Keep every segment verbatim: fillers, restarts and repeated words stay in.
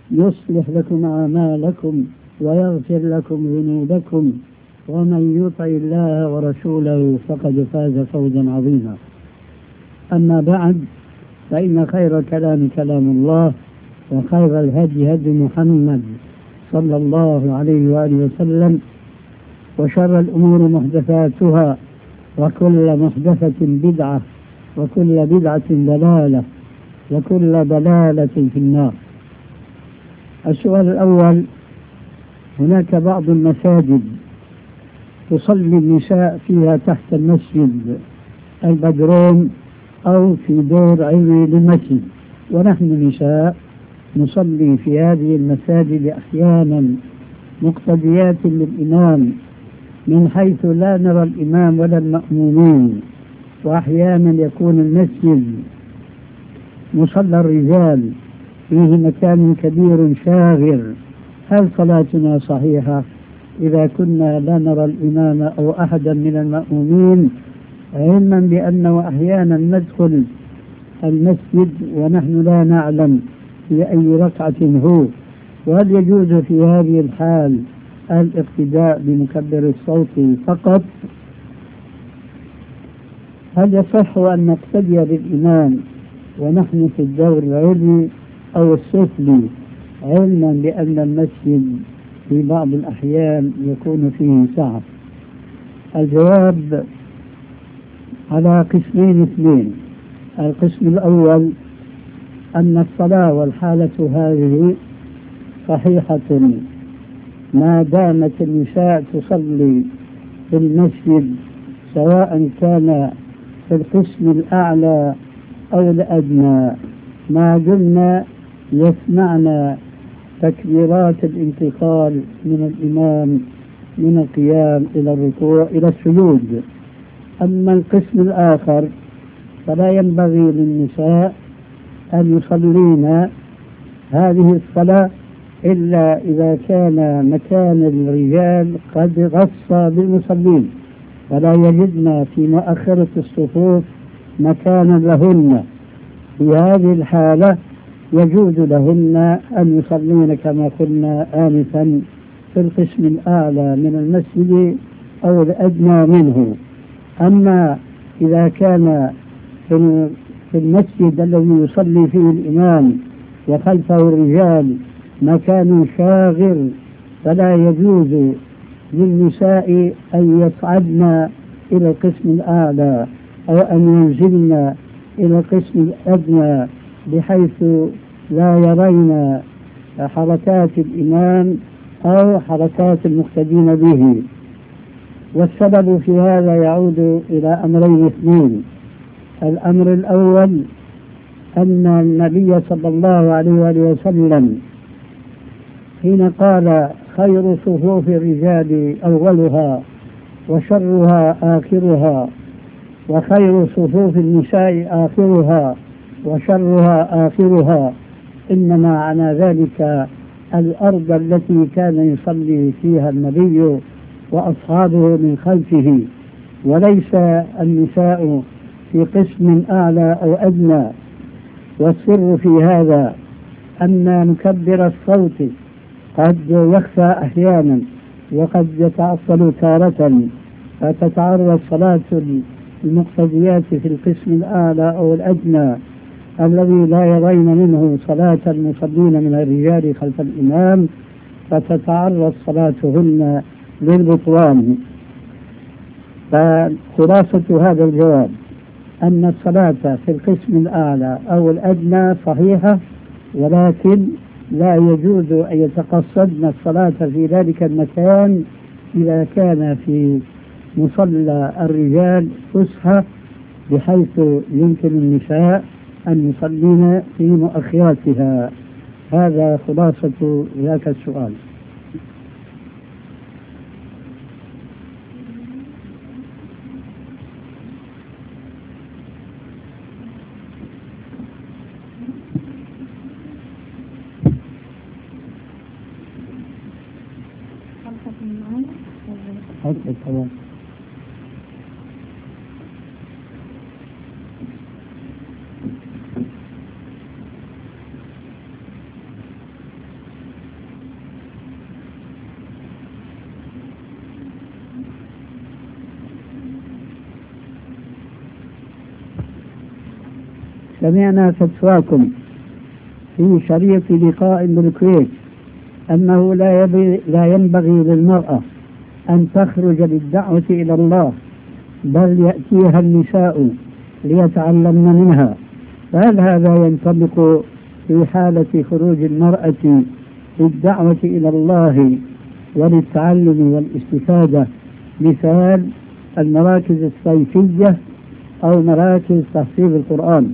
يصلح لكم أعمالكم ويغفر لكم ذنوبكم، ومن يطع الله ورسوله فقد فاز فوزا عظيما. أما بعد، فإن خير الكلام كلام الله، وخير الهدي هدي محمد صلى الله عليه وآله وسلم، وشر الأمور محدثاتها، وكل محدثة بدعة، وكل بدعة ضلالة، وكل ضلالة في النار. السؤال الأول: هناك بعض المساجد تصلي النساء فيها تحت المسجد البدروم أو في دور علوي للمسجد، ونحن نساء نصلي في هذه المساجد أحيانا مقتديات للإمام من حيث لا نرى الإمام ولا المأمومين، وأحيانا يكون المسجد مصلى الرجال فيه مكان كبير شاغر. هل صلاتنا صحيحة إذا كنا لا نرى الإمام أو أحدا من المأمومين، علما بأنه أحيانا ندخل المسجد ونحن لا نعلم في أي ركعة هو؟ وهل يجوز في هذه الحال الاقتداء بمكبر الصوت فقط؟ هل يصح أن نقتدي بالإمام ونحن في الدور العلوي أو السفلي، علما بأن المسجد في بعض الأحيان يكون فيه سعة؟ الجواب على قسمين اثنين. القسم الأول أن الصلاة والحالة هذه صحيحة ما دامت النساء تصلي في المسجد، سواء كان في القسم الأعلى أو الأدنى، ما دمنا يسمعنا تكبيرات الانتقال من الإمام من القيام إلى الركوع إلى السجود. أما القسم الآخر فلا ينبغي للنساء أن يصلين هذه الصلاة إلا إذا كان مكان الرجال قد غص بالمصلين، فلا يجدن في مؤخرة الصفوف مكانا لهن. في هذه الحالة يجوز لهن أن يصلين كما قلنا آنفا في القسم الأعلى من المسجد أو الأدنى منه. أما إذا كان في المسجد الذي يصلي فيه الإمام وخلفه الرجال مكان شاغر، فلا يجوز للنساء أن يصعدن إلى القسم الأعلى أو أن ينزلن إلى القسم الأدنى بحيث لا يرين حركات الإمام أو حركات المقتدين به. والسبب في هذا يعود إلى أمرين اثنين. الأمر الأول أن النبي صلى الله عليه وآله وسلم حين قال: خير صفوف الرجال أولها وشرها آخرها، وخير صفوف النساء آخرها وشرها آخرها، إنما معنى ذلك الأرض التي كان يصلي فيها النبي وأصحابه من خلفه، وليس النساء في قسم أعلى أو أدنى. والسر في هذا أن مكبر الصوت قد يخفى أحيانا وقد يتعطل تارة، فتتعرض صلاة المقتديات في القسم الأعلى أو الأدنى الذي لا يرين منه صلاة المصلين من الرجال خلف الإمام، فتتعرض صلاتهن للبطلان. فخلاصة هذا الجواب أن الصلاة في القسم الأعلى أو الأدنى صحيحة، ولكن لا يجوز أن يتقصدن الصلاة في ذلك المكان إذا كان في مصلى الرجال فسحة بحيث يمكن النساء أن يصلين في مؤخراتها. هذا خلاصة ذاك السؤال. حتى الكلام. سمعنا فتواكم في شريط لقاء بالكويت أنه لا, لا ينبغي للمرأة أن تخرج للدعوة إلى الله، بل يأتيها النساء ليتعلمن منها، فهل هذا ينطبق في حالة خروج المرأة للدعوة إلى الله وللتعلم والاستفادة، مثال المراكز الصيفية أو مراكز تحفيظ القرآن؟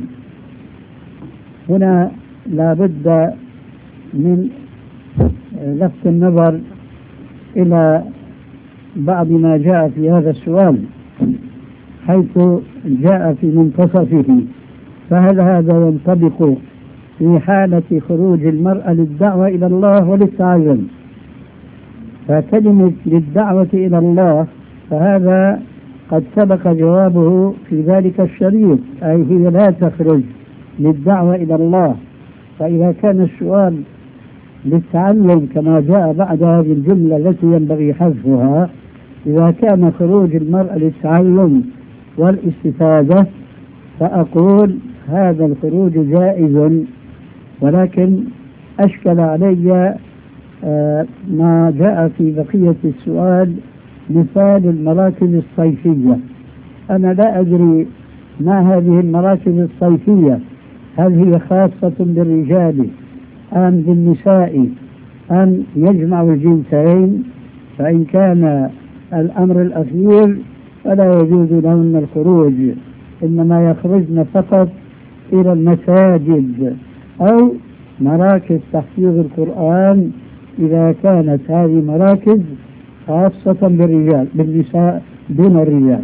هنا لا بد من لفت النظر إلى بعض ما جاء في هذا السؤال، حيث جاء في منتصفه، فهل هذا ينطبق في حالة خروج المرأة للدعوة إلى الله وللتعلم؟ فكلمة للدعوة إلى الله فهذا قد سبق جوابه في ذلك الشريط، أي هي لا تخرج للدعوة إلى الله. فإذا كان السؤال للتعلم كما جاء بعد هذه الجملة التي ينبغي حذفها، إذا كان خروج المرأة للتعلم والاستفادة فأقول هذا الخروج جائز، ولكن أشكل علي آه ما جاء في بقية السؤال، مثال المراكز الصيفية. أنا لا أدري ما هذه المراكز الصيفية، هل هي خاصة بالرجال أم بالنساء أم يجمع الجنسين؟ فإن كان الأمر الأخير فلا يجوز لهن الخروج، إنما يخرجن فقط إلى المساجد أو مراكز تحفيظ القرآن إذا كانت هذه مراكز خاصة بالرجال، بالنساء دون الرجال.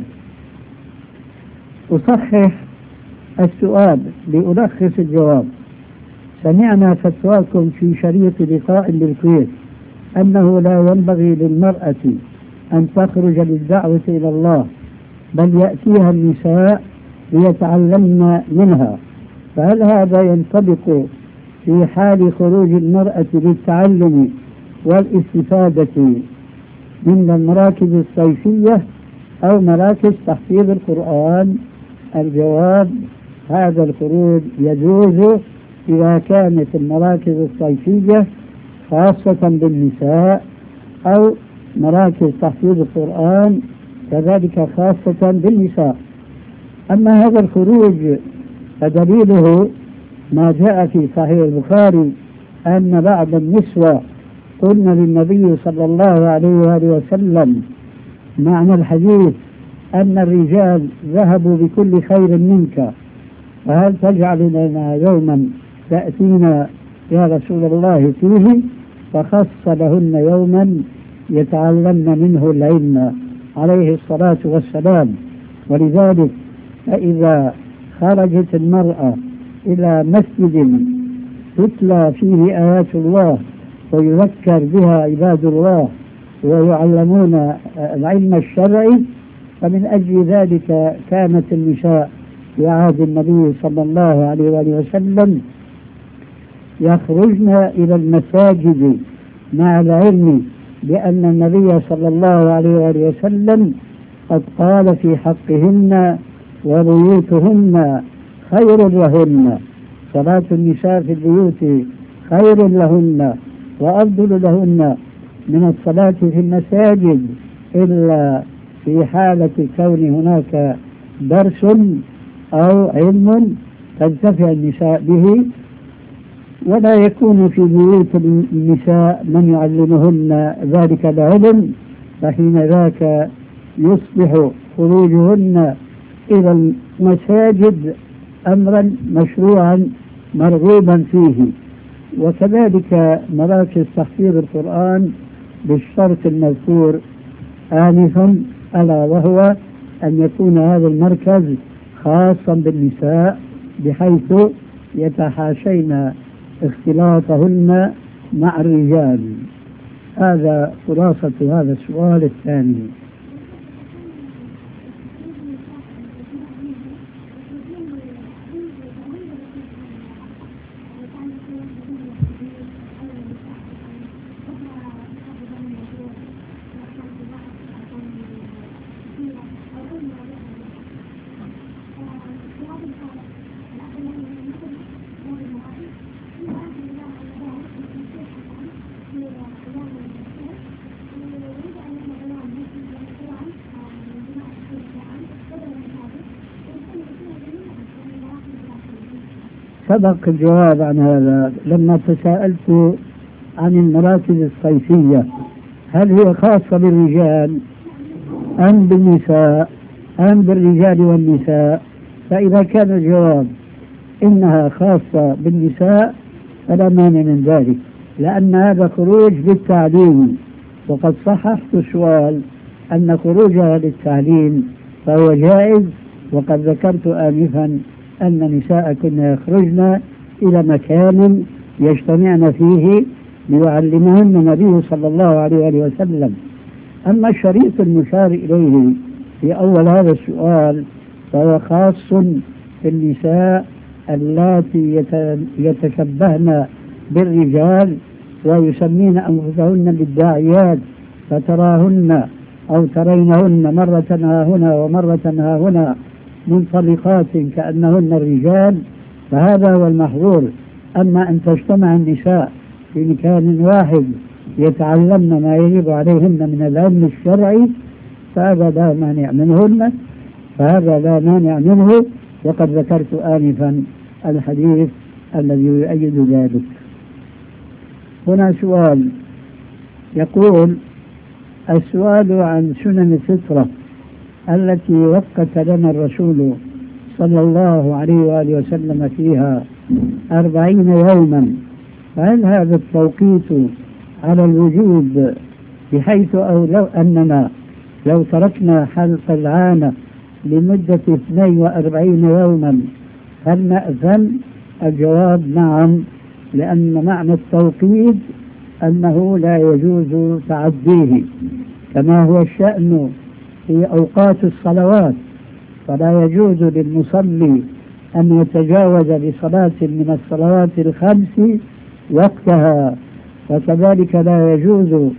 أصحح السؤال لألخص الجواب. سمعنا فتواكم في شريط لقاء بالكويت أنه لا ينبغي للمرأة أن تخرج للدعوة إلى الله، بل يأتيها النساء ليتعلمن منها، فهل هذا ينطبق في حال خروج المرأة للتعلم والاستفادة من المراكز الصيفية أو مراكز تحفيظ القرآن؟ الجواب: هذا الخروج يجوز إذا كانت المراكز الصيفية خاصة بالنساء أو مراكز تحفيظ القرآن كذلك خاصة بالنساء. أما هذا الخروج فدليله ما جاء في صحيح البخاري أن بعض النسوة قلنا للنبي صلى الله عليه وآله وسلم معنى الحديث أن الرجال ذهبوا بكل خير منك، فهل تجعل لنا يوما تأتينا يا رسول الله فيه؟ فخص لهن يوما يتعلمن منه العلم عليه الصلاة والسلام. ولذلك فإذا خرجت المرأة إلى مسجد تتلى فيه آيات الله ويذكر بها عباد الله ويعلمون العلم الشرعي، فمن أجل ذلك كانت النساء في عهد النبي صلى الله عليه وآله وسلم يخرجن إلى المساجد مع العلم، لأن النبي صلى الله عليه وآله وسلم قد قال في حقهن: وبيوتهن خير لهن. صلاة النساء في البيوت خير لهن وأفضل لهن من الصلاة في المساجد، إلا في حالة كون هناك درس أو علم تنتفع النساء به، ولا يكون في بيوت النساء من يعلمهن ذلك العلم، فحين ذاك يصبح خروجهن إلى المساجد أمرا مشروعا مرغوبا فيه. وكذلك مراكز تحفيظ القرآن بالشرط المذكور آنفا، ألا وهو أن يكون هذا المركز خاصا بالنساء بحيث يتحاشين اختلاطهن مع الرجال. هذا خلاصة هذا السؤال الثاني. سبق الجواب عن هذا لما تساءلت عن المراكز الصيفية هل هي خاصة بالرجال أم بالنساء أم بالرجال والنساء. فإذا كان الجواب إنها خاصة بالنساء فلا مانع من ذلك، لأن هذا خروج بالتعليم، وقد صححت السؤال أن خروجها للتعليم فهو جائز. وقد ذكرت آنفا أن نساء كنا يخرجن إلى مكان يجتمعن فيه ليعلمهن النبي صلى الله عليه وسلم. أما الشريط المشار إليه في أول هذا السؤال فهو خاص بالنساء اللاتي يتشبهن بالرجال ويسمين أنفسهن بالداعيات، فتراهن أو ترينهن مرة ها هنا ومرة ها هنا منطلقات كأنهن الرجال، فهذا هو المحظور. أما أن تجتمع النساء في مكان واحد يتعلمن ما يجب عليهن من العلم الشرعي فهذا لا مانع منهن فهذا لا مانع منه. وقد ذكرت آنفا الحديث الذي يؤيد ذلك. هنا سؤال يقول: السؤال عن سنن الفطرة التي وقت لنا الرسول صلى الله عليه وآله وسلم فيها أربعين يوما، فهل هذا التوقيت على الوجوب بحيث أو لو أننا لو تركنا حلق العانة لمدة اثنين وأربعين يوما هل نأثم؟ الجواب نعم، لأن معنى التوقيت أنه لا يجوز تعديه، كما هو الشأن في أوقات الصلوات، فلا يجوز للمصلي أن يتجاوز بصلاة من الصلوات الخمس وقتها، وكذلك لا يجوز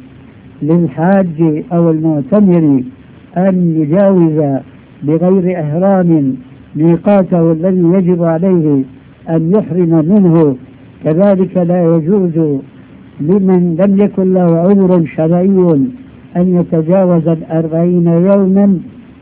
للحاج أو المعتمر أن يجاوز بغير إحرام ميقاته الذي يجب عليه أن يحرم منه. كذلك لا يجوز لمن لم يكن له عذر شرعي أن يتجاوز الأربعين يوما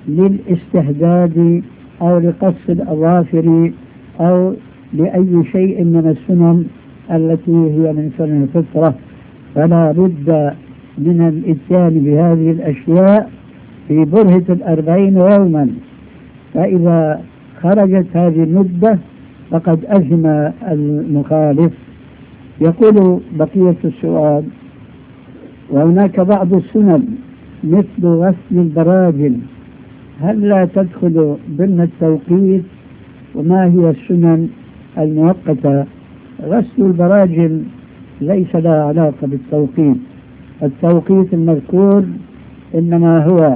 للاستحداد أو لقص الأظافر أو لأي شيء من السنن التي هي من سنن الفطرة، فلا بد من الإتيان بهذه الأشياء في برهة الأربعين يوما. فإذا خرجت هذه المدة فقد أثم المخالف. يقول بقية السؤال: وهناك بعض السنن مثل غسل البراجل هل لا تدخل ضمن التوقيت؟ وما هي السنن المؤقتة؟ غسل البراجل ليس لها علاقة بالتوقيت، التوقيت المذكور إنما هو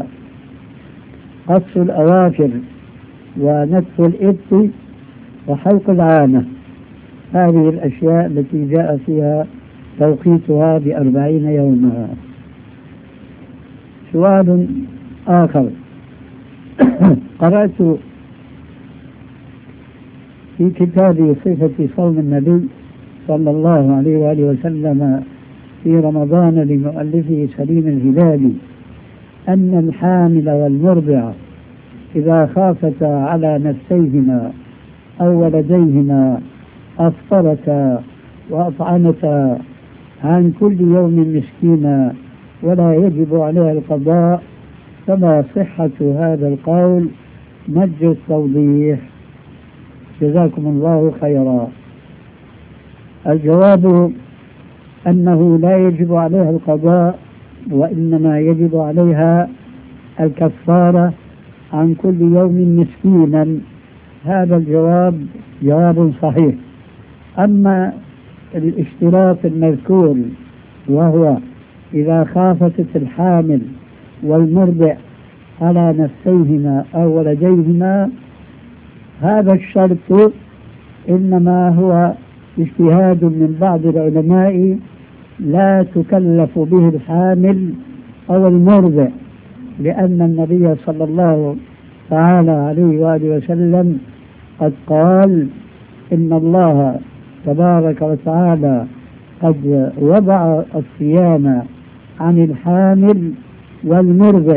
قص الأواخر ونتف الإبط وحلق العانة، هذه الأشياء التي جاء فيها توقيتها بأربعين يوما. سؤال آخر: قرأت في كتاب صفة صوم النبي صلى الله عليه وآله وسلم في رمضان لمؤلفه سليم الهلالي أن الحامل والمرضع إذا خافتا على نفسيهما أو ولديهما أفطرتا وأطعمتا عن كل يوم مسكينا ولا يجب عليها القضاء، فما صحة هذا القول؟ نرجو التوضيح جزاكم الله خيرا. الجواب أنه لا يجب عليها القضاء، وإنما يجب عليها الكفارة عن كل يوم مسكينا. هذا الجواب جواب صحيح. أما الاشتراط المذكور وهو إذا خافت الحامل والمرضع على نفسيهما أو ولديهما، هذا الشرط إنما هو اجتهاد من بعض العلماء لا تكلف به الحامل أو المرضع، لأن النبي صلى الله تعالى عليه وآله وسلم قد قال: إن الله تبارك وتعالى قد وضع الصيام عن الحامل والمرضع.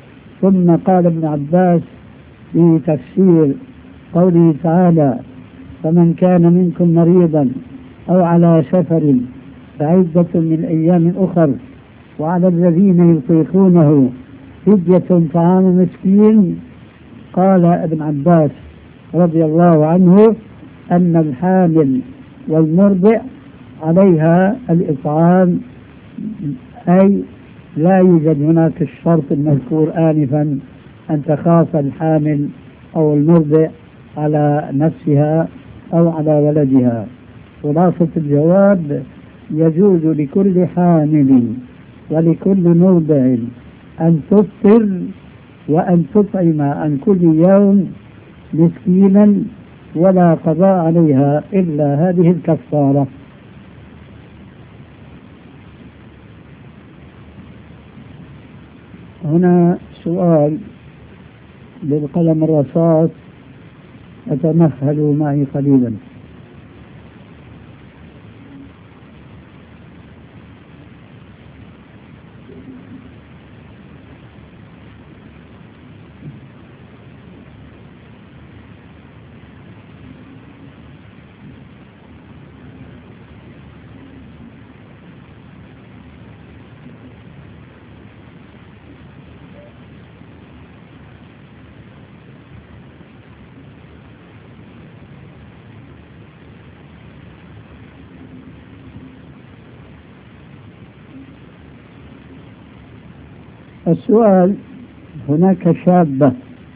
ثم قال ابن عباس في تفسير قوله تعالى: فمن كان منكم مريضا أو على سفر فعدة من أيام أخر وعلى الذين يطيقونه فدية طعام مسكين. قال ابن عباس رضي الله عنه أن الحامل والمرضع عليها الإطعام، أي لا يوجد هناك الشرط المذكور آنفا أن تخاف الحامل أو المرضع على نفسها أو على ولدها. خلاصة الجواب: يجوز لكل حامل ولكل مرضع أن تفطر وأن تطعم عن كل يوم مسكينا، ولا قضاء عليها إلا هذه الكفارة. هنا سؤال بالقلم الرصاص، فتمهلوا معي قليلا. السؤال: هناك شابة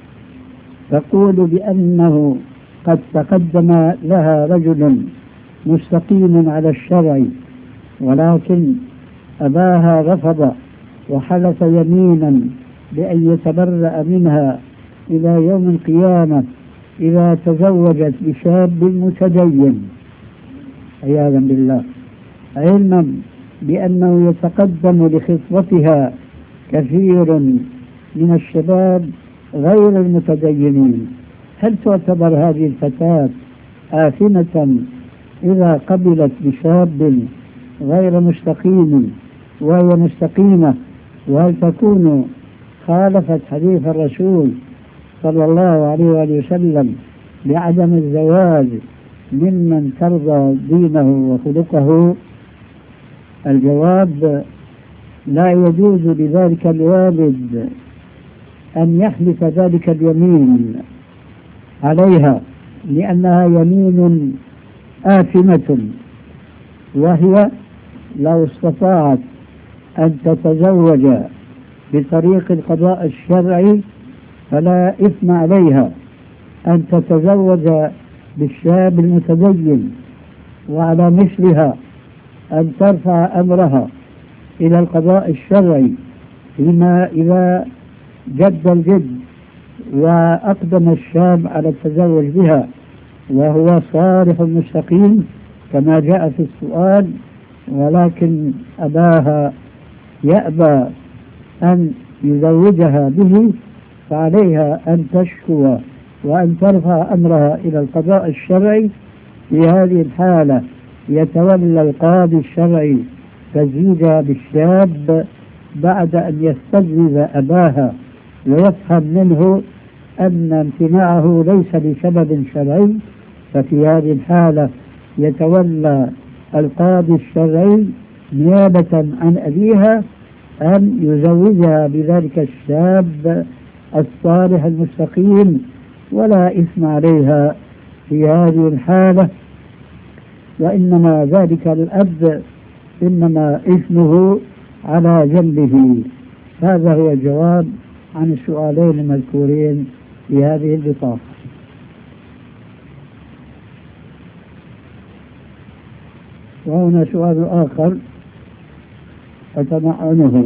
تقول بأنه قد تقدم لها رجل مستقيم على الشرع، ولكن أباها رفض وحلف يمينا بأن يتبرأ منها إلى يوم القيامة إذا تزوجت بشاب متدين عياذا بالله، علما بأنه يتقدم لخطبتها كثير من الشباب غير المتدينين. هل تعتبر هذه الفتاة آثمة إذا قبلت بشاب غير مستقيم وهي مستقيمة؟ وهل تكون خالفت حديث الرسول صلى الله عليه وآله وسلم بعدم الزواج ممن ترضى دينه وخلقه؟ الجواب: لا يجوز لذلك الوالد أن يحلف ذلك اليمين عليها، لأنها يمين آثمة، وهي لو استطاعت أن تتزوج بطريق القضاء الشرعي فلا إثم عليها أن تتزوج بالشاب المتدين، وعلى مثلها أن ترفع أمرها إلى القضاء الشرعي فيما إذا جد الجد وأقدم الشاب على التزوج بها وهو صالح مستقيم كما جاء في السؤال، ولكن أباها يأبى أن يزوجها به، فعليها أن تشكو وأن ترفع أمرها إلى القضاء الشرعي. في هذه الحالة يتولى القاضي الشرعي تزويجها بالشاب بعد أن يستجوب أباها ويفهم منه أن امتناعه ليس لسبب شرعي، ففي هذه الحالة يتولى القاضي الشرعي نيابة عن أبيها أن يزوجها بذلك الشاب الصالح المستقيم، ولا إثم عليها في هذه الحالة، وإنما ذلك الأب إنما إثمه على جنبه. هذا هو الجواب عن السؤالين المذكورين في هذه البطاقة. وهنا سؤال آخر أتمعنه: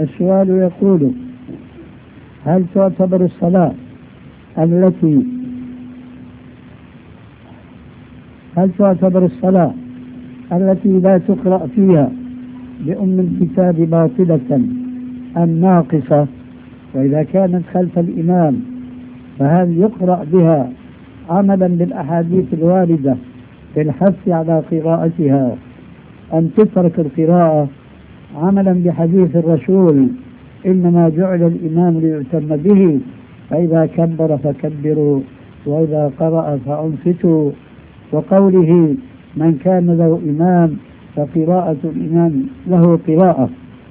السؤال يقول: هل تعتبر الصلاة التي هل تعتبر الصلاة التي لا تقرأ فيها بأم الكتاب باطلة أم ناقصة؟ وإذا كانت خلف الإمام فهل يقرأ بها عملا بالأحاديث الواردة في الحث على قراءتها، أم تترك القراءة عملا بحديث الرسول: إنما جعل الإمام ليؤتم به، فإذا كبر فكبروا وإذا قرأ فأنصتوا، وقوله: من كان له إمام فقراءة الإمام له قراءة؟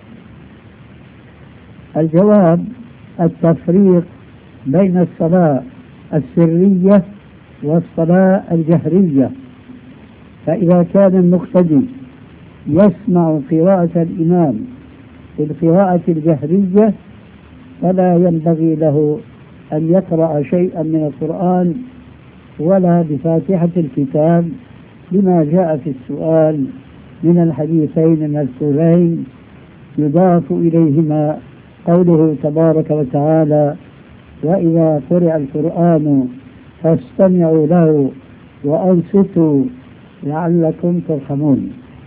الجواب: التفريق بين الصلاة السرية والصلاة الجهرية. فإذا كان المقتدي يسمع قراءة الإمام في القراءة الجهرية فلا ينبغي له أن يقرأ شيئا من القرآن ولا بفاتحة الكتاب، لما جاء في السؤال من الحديثين المذكورين يضاف إليهما قوله تبارك وتعالى: وإذا قرئ القرآن فاستمعوا له وأنصتوا لعلكم ترحمون.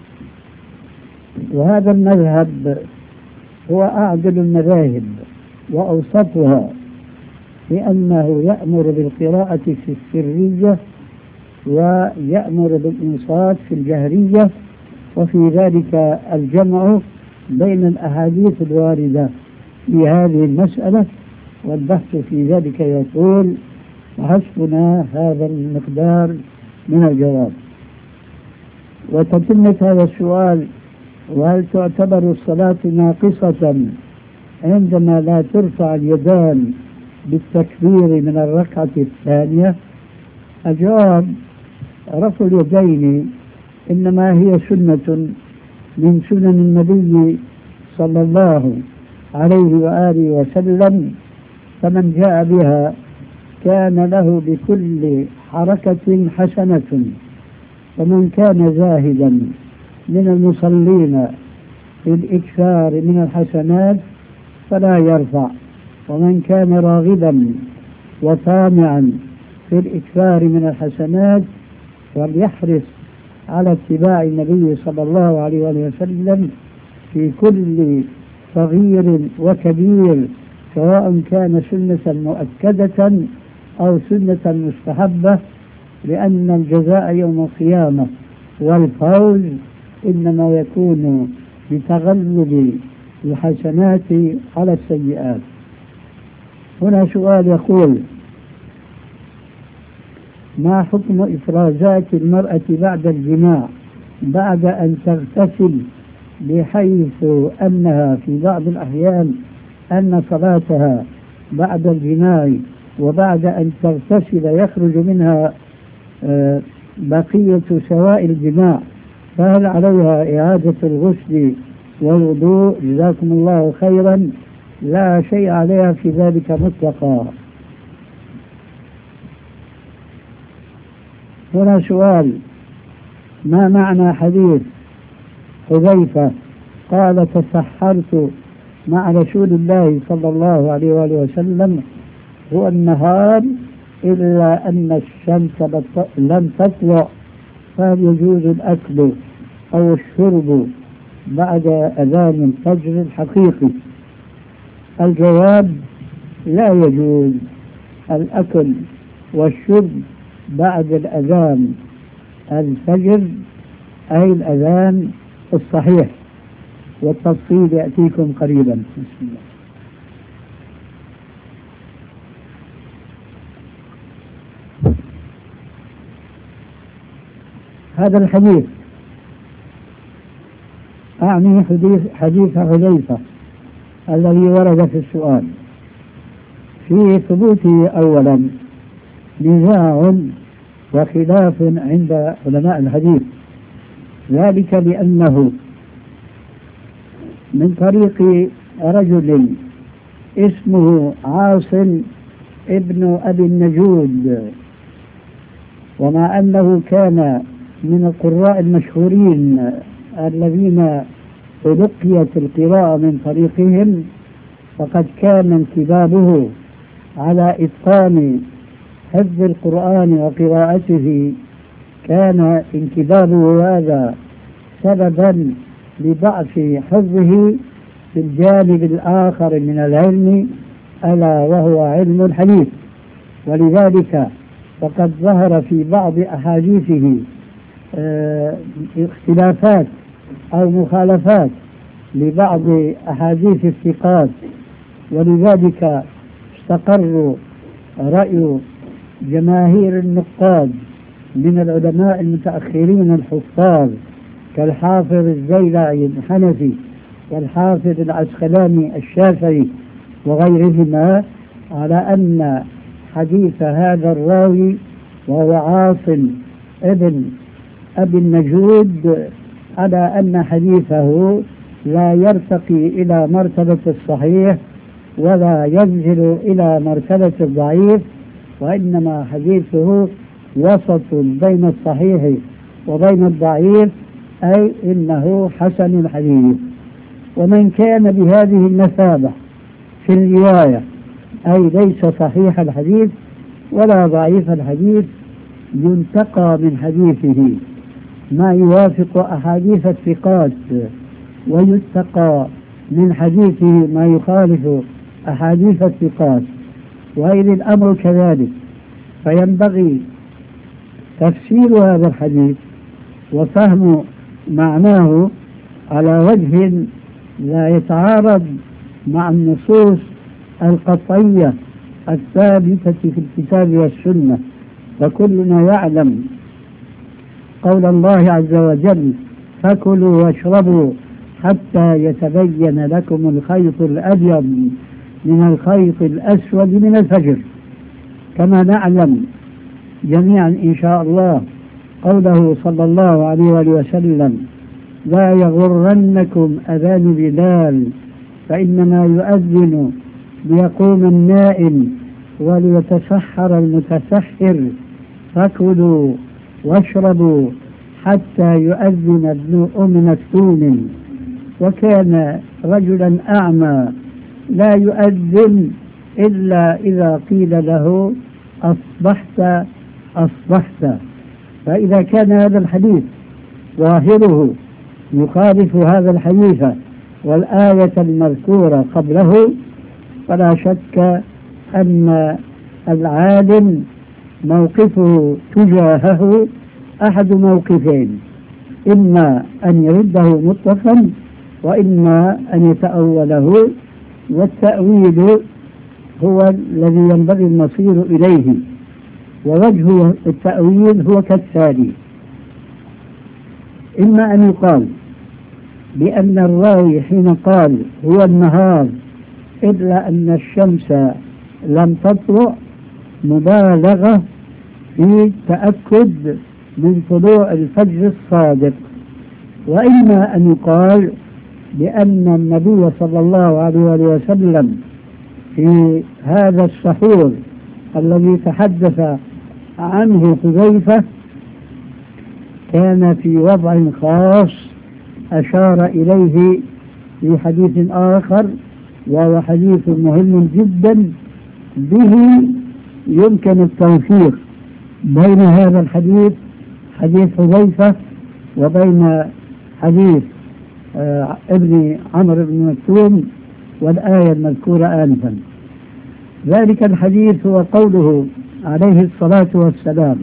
وهذا المذهب هو أعدل المذاهب وأوسطها، لأنه يأمر بالقراءة في السرية ويأمر بالإنصات في الجهرية، وفي ذلك الجمع بين الأحاديث الواردة في هذه المسألة، والبحث في ذلك يطول، وحسبنا هذا المقدار من الجواب. وتتمة هذا السؤال: وهل تعتبر الصلاة ناقصة عندما لا ترفع اليدان بالتكبير من الركعة الثانية؟ الجواب: رفع اليدين إنما هي سنة من سنن النبي صلى الله عليه وآله وسلم، فمن جاء بها كان له بكل حركة حسنة، ومن كان زاهدا من المصلين في الإكثار من الحسنات فلا يرفع، ومن كان راغبا وطامعا في الإكثار من الحسنات فليحرص على اتباع النبي صلى الله عليه وسلم في كل صغير وكبير، سواء كان سنة مؤكدة أو سنة مستحبة، لأن الجزاء يوم القيامة والفوز إنما يكون بتغلب الحسنات على السيئات. هنا سؤال يقول: ما حكم إفرازات المرأة بعد الجماع بعد أن تغتسل، بحيث أنها في بعض الأحيان أن صلاتها بعد الجماع وبعد أن تغتسل يخرج منها بقية سوائل الجماع، فهل عليها إعادة الغسل والوضوء؟ جزاكم الله خيرا. لا شيء عليها في ذلك مطلقا. هنا سؤال: ما معنى حديث حذيفة قال: تسحرت مع رسول الله صلى الله عليه وآله وسلم هو النهار إلا أن الشمس لم تطلع، فهل يجوز الأكل أو الشرب بعد أذان الفجر الحقيقي؟ الجواب: لا يجوز الأكل والشرب بعد الأذان الفجر، أي الأذان الصحيح، والتفصيل يأتيكم قريبا. بسم الله. هذا الحديث أعني حديث حديث حذيفة الذي ورد في السؤال، في ثبوته أولا نزاع وخلاف عند علماء الحديث، ذلك لأنه من طريق رجل اسمه عاصم ابن أبي النجود، ومع أنه كان من القراء المشهورين الذين تلقيت القراءة من طريقهم فقد كان انكبابه على إتقان حفظ القرآن وقراءته، كان انكبابه هذا سببا لضعف حفظه في الجانب الآخر من العلم ألا وهو علم الحديث. ولذلك فقد ظهر في بعض أحاديثه اه اختلافات أو مخالفات لبعض أحاديث الثقات، ولذلك استقر رأي جماهير النقاد من العلماء المتأخرين الحفاظ كالحافظ الزيلعي الحنفي والحافظ العسقلاني الشافعي وغيرهما على أن حديث هذا الراوي وهو عاصم ابن أبي النجود على أن حديثه لا يرتقي إلى مرتبة الصحيح ولا ينزل إلى مرتبة الضعيف، وإنما حديثه وسط بين الصحيح وبين الضعيف، أي إنه حسن الحديث. ومن كان بهذه المثابة في الرواية أي ليس صحيح الحديث ولا ضعيف الحديث ينتقى من حديثه ما يوافق أحاديث الثقات، ويتقى من حديثه ما يخالف أحاديث الثقات. وإذ الأمر كذلك فينبغي تفسير هذا الحديث وفهم معناه على وجه لا يتعارض مع النصوص القطعية الثابتة في الكتاب والسنة. فكلنا يعلم قول الله عز وجل: فكلوا واشربوا حتى يتبين لكم الخيط الأبيض من الخيط الأسود من الفجر. كما نعلم جميعا إن شاء الله قوله صلى الله عليه وآله وسلم: لا يغرنكم أذان بلال فإنما يؤذن ليقوم النائم وليتسحر المتسحر، فكلوا واشربوا حتى يؤذن ابن أم مكتوم. وكان رجلا أعمى لا يؤذن إلا إذا قيل له أصبحت أصبحت. فإذا كان هذا الحديث ظاهره يخالف هذا الحديث والآية المذكورة قبله، فلا شك أن العالم موقفه تجاهه أحد موقفين: إما أن يرده مطلقا، وإما أن يتأوله، والتأويل هو الذي ينبغي المصير إليه. ووجه التأويل هو كالتالي: إما أن يقال بأن الراوي حين قال هو النهار إلا أن الشمس لم تطلع مبالغة في تأكد من طلوع الفجر الصادق، وإما أن يقال بأن النبي صلى الله عليه وسلم في هذا السحور الذي تحدث عنه حذيفة كان في وضع خاص أشار إليه في حديث آخر، وهو حديث مهم جدا به يمكن التوفيق بين هذا الحديث حديث حذيفة وبين حديث آه ابن عمرو بن مكتوم والآية المذكورة آنفا. ذلك الحديث هو قوله عليه الصلاة والسلام: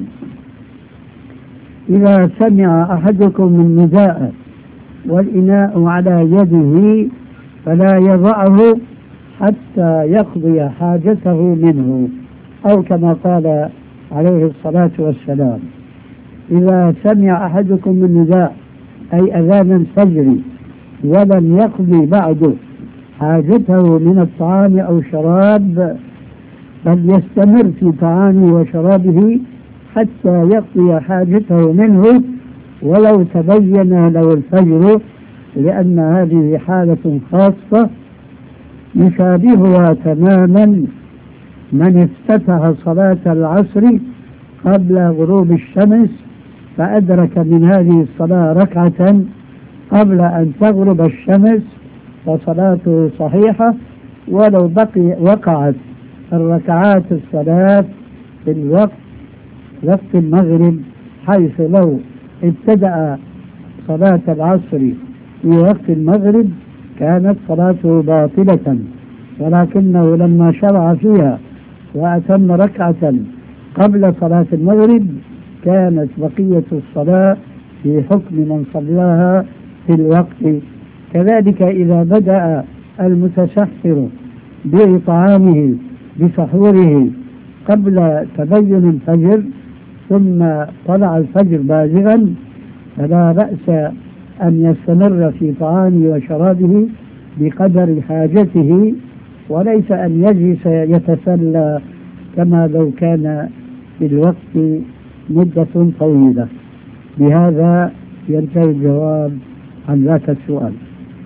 إذا سمع أحدكم النداء والإناء على يده فلا يضعه حتى يقضي حاجته منه، أو كما قال عليه الصلاة والسلام: إذا سمع أحدكم النداء أي أذان الفجر ولم يقضي بعده حاجته من الطعام أو شراب فليستمر في طعامه وشرابه حتى يقضي حاجته منه ولو تبين له الفجر، لأن هذه حالة خاصة يشابهها تماما من افتتح صلاة العصر قبل غروب الشمس فأدرك من هذه الصلاة ركعة قبل أن تغرب الشمس فصلاته صحيحة، ولو بقي وقعت الركعات الصلاة في الوقت وقت المغرب، حيث لو ابتدأ صلاة العصر في وقت المغرب كانت صلاته باطلة، ولكنه لما شرع فيها وأتم ركعة قبل صلاة المغرب كانت بقية الصلاة في حكم من صلاها في الوقت. كذلك إذا بدأ المتسحر بطعامه بسحوره قبل تبين الفجر ثم طلع الفجر بازغا فلا بأس أن يستمر في طعامه وشرابه بقدر حاجته، وليس أن يجلس يتسلى كما لو كان في الوقت مدة طويلة. بهذا ينتهي الجواب عن ذاك السؤال.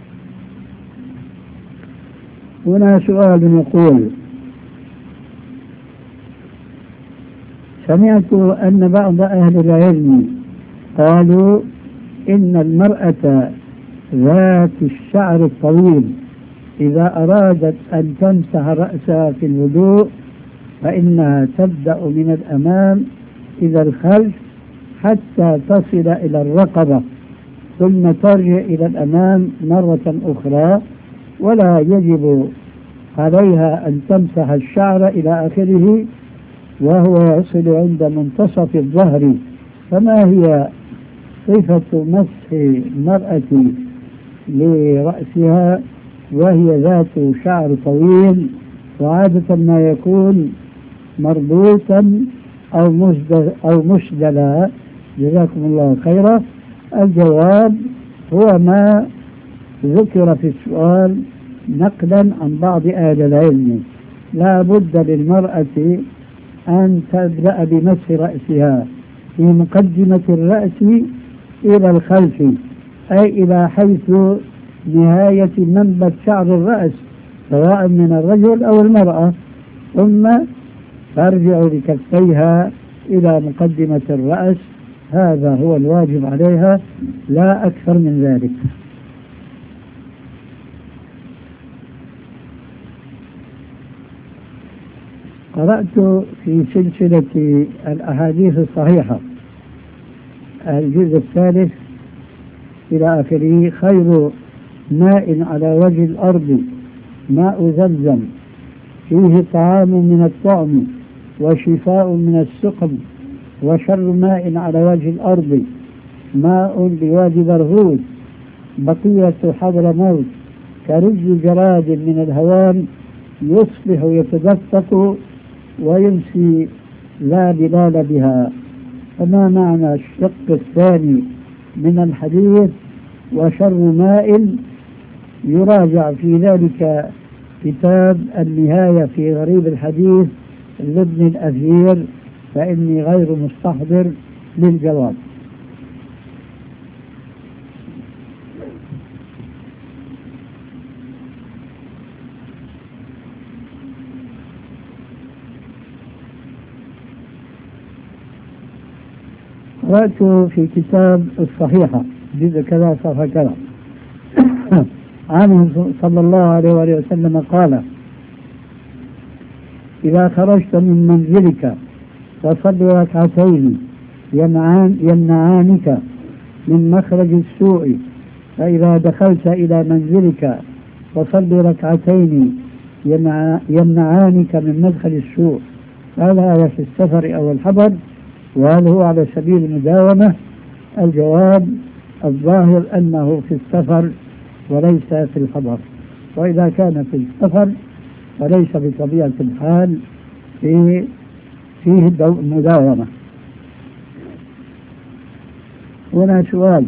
هنا سؤال يقول: سمعت أن بعض أهل العلم قالوا إن المرأة ذات الشعر الطويل إذا أرادت أن تمسح رأسها في الوضوء فإنها تبدأ من الأمام إلى الخلف حتى تصل إلى الرقبة ثم ترجع إلى الأمام مرة أخرى، ولا يجب عليها أن تمسح الشعر إلى آخره وهو يصل عند منتصف الظهر. فما هي صفة مسح المرأة لرأسها وهي ذات شعر طويل وعادة ما يكون مربوطا أو مشدل أو مشدلا؟ جزاكم الله خيرا. الجواب هو ما ذكر في السؤال نقلا عن بعض أهل العلم. لا بد للمرأة أن تبدأ بمسح رأسها في مقدمة الرأس إلى الخلف، أي إلى حيث نهاية منبت شعر الرأس سواء من الرجل أو المرأة، ثم ترجع بكفيها إلى مقدمة الرأس. هذا هو الواجب عليها لا أكثر من ذلك. قرأت في سلسلة الأحاديث الصحيحة الجزء الثالث إلى آخره: خير ماء على وجه الأرض ماء زمزم فيه طعام من الطعم وشفاء من السقم، وشر ماء على وجه الأرض ماء بوادي برهوث بقية حضر موت كرج جراد من الهوان يصبح يتدفق ويمسي لا بلال بها. فما معنى الشق الثاني من الحديث وشر ماء؟ يراجع في ذلك كتاب النهاية في غريب الحديث لابن الأثير، فإني غير مستحضر للجواب. قرأت في كتاب الصحيحة جزء كذا صفحة كذا عنه صلى الله عليه وآله وسلم قال: إذا خرجت من منزلك فصل ركعتين يمنعان يمنعانك من مخرج السوء، فإذا دخلت إلى منزلك فصل ركعتين يمنعانك من مدخل السوء. هل هذا في السفر أو الحضر؟ وهل هو على سبيل المداومة؟ الجواب: الظاهر أنه في السفر وليس في الحضر، وإذا كان في السفر فليس بطبيعة الحال في فيه المداومة. هنا سؤال: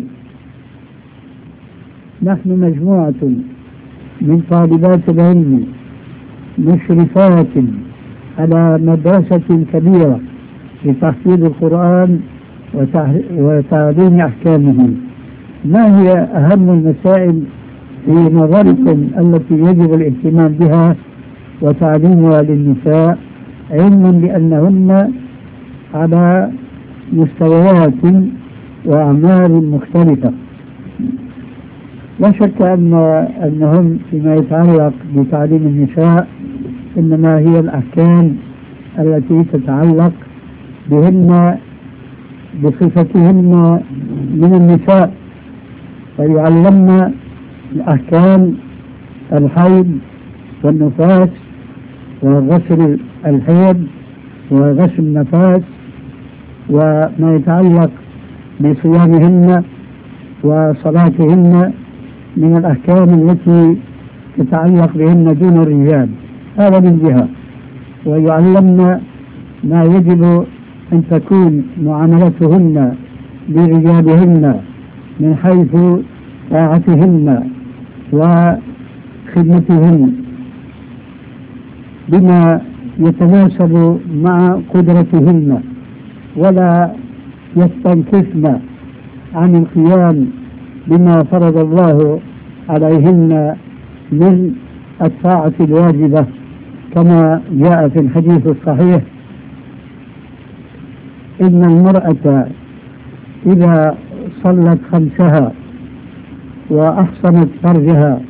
نحن مجموعة من طالبات العلم مشرفات على مدرسة كبيرة لتحفيظ القرآن وتعليم أحكامه، ما هي أهم المسائل في نظركم التي يجب الاهتمام بها وتعليمها للنساء، علما بأنهن على مستويات وأعمال مختلفة؟ لا شك أن أنهم فيما يتعلق بتعليم النساء إنما هي الأحكام التي تتعلق بهن بصفتهن من النساء، فيعلمن الأحكام الحيض والنفاس وغسل الحيض وغسل النفاس وما يتعلق بصيامهن وصلاتهن من الأحكام التي تتعلق بهن دون الرجال، هذا من جهة. ويعلمن ما يجب أن تكون معاملتهن لرجالهن من حيث طاعتهن وخدمتهن بما يتناسب مع قدرتهن، ولا يستنكفن عن القيام بما فرض الله عليهن من الطاعة الواجبة، كما جاء في الحديث الصحيح: إن المرأة إذا صلت خمسها وأحصنت فرجها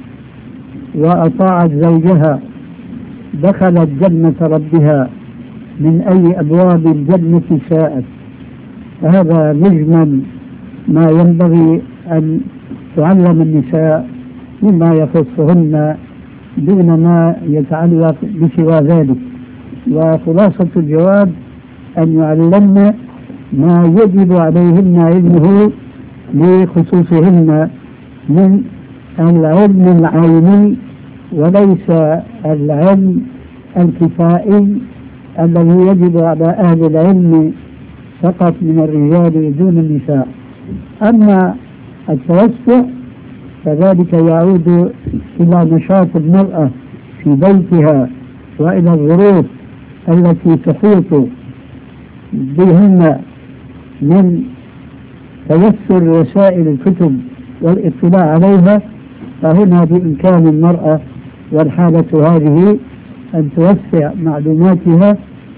وأطاعت زوجها دخلت جنة ربها من أي أبواب الجنة شاءت. فهذا مجمل ما ينبغي أن تعلم النساء مما يخصهن دون ما يتعلق بسوى ذلك. وخلاصة الجواب أن يعلمن ما يجب عليهن علمه لخصوصهن من العلم العيني وليس العلم الكفائي الذي يجب على أهل العلم فقط من الرجال دون النساء. أما التوسع فذلك يعود إلى نشاط المرأة في بيتها وإلى الظروف التي تحيط بهن من تيسر وسائل الكتب والاطلاع عليها. فهنا بإمكان المرأة والحالة هذه أن توسع معلوماتها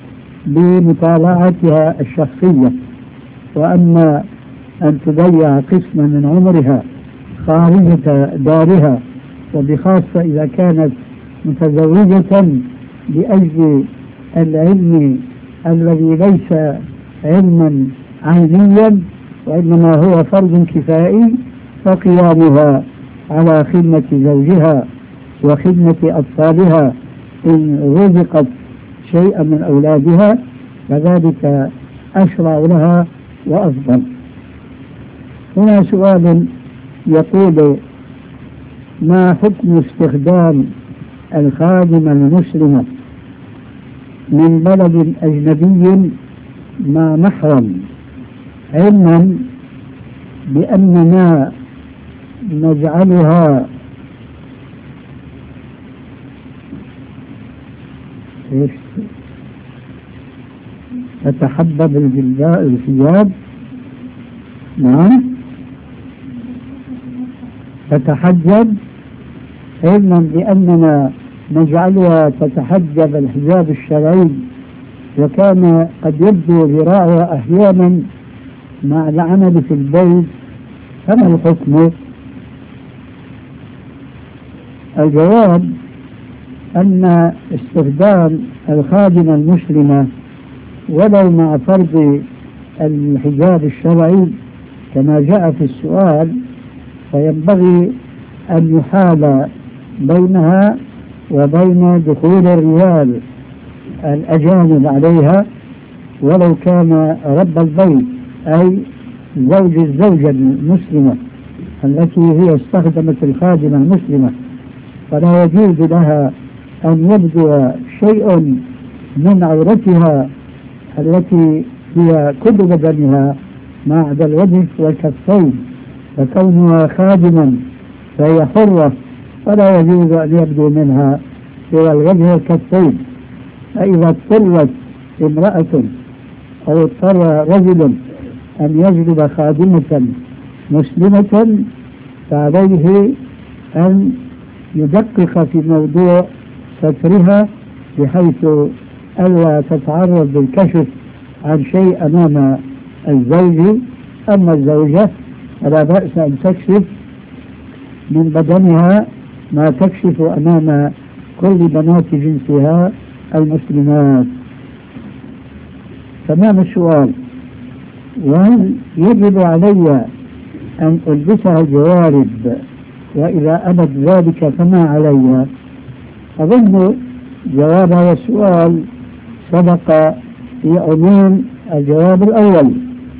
بمطالعتها الشخصية، وأما أن تضيع قسما من عمرها خارجة دارها، وبخاصة إذا كانت متزوجة لأجل العلم الذي ليس علما عينيا وإنما هو فرض كفائي، فقيامها على خدمة زوجها وخدمة أطفالها إن رزقت شيئا من أولادها فذلك أشرع لها وأفضل. هنا سؤال يقول: ما حكم استخدام الخادمة المسلمة من بلد أجنبي مع محرم، علما بأننا نجعلها تتحبب الثياب؟ نعم، تتحجب، علما بأننا نجعلها تتحجب الحجاب الشرعي، وكان قد يبدو ذراعها أحيانا مع العمل في البيت، فما الحكم؟ الجواب أن استخدام الخادمة المسلمة ولو مع فرض الحجاب الشرعي كما جاء في السؤال، فينبغي أن يحال بينها وبين دخول الرجال الأجانب عليها ولو كان رب البيت أي زوج الزوجة المسلمة التي هي استخدمت الخادمة المسلمة، فلا يجوز لها أن يبدو شيء من عورتها التي هي كل بدنها ما عدا الوجه والكفين، فكونها خادما فهي حرة فلا يجوز أن يبدو منها سوى الوجه والكفين. فإذا اضطرت امرأة أو اضطر رجل أن يجلب خادمة مسلمة فعليه أن يدقق في موضوع سترها بحيث ألا تتعرض للكشف عن شيء أمام الزوج. أما الزوجة فلا بأس أن تكشف من بدنها ما تكشف أمام كل بنات جنسها المسلمات. تمام السؤال: وهل يجب علي أن ألبسها الجوارب؟ وإذا أبت ذلك فما علي؟ أظن جواب هذا السؤال سبق في عموم الجواب الأول،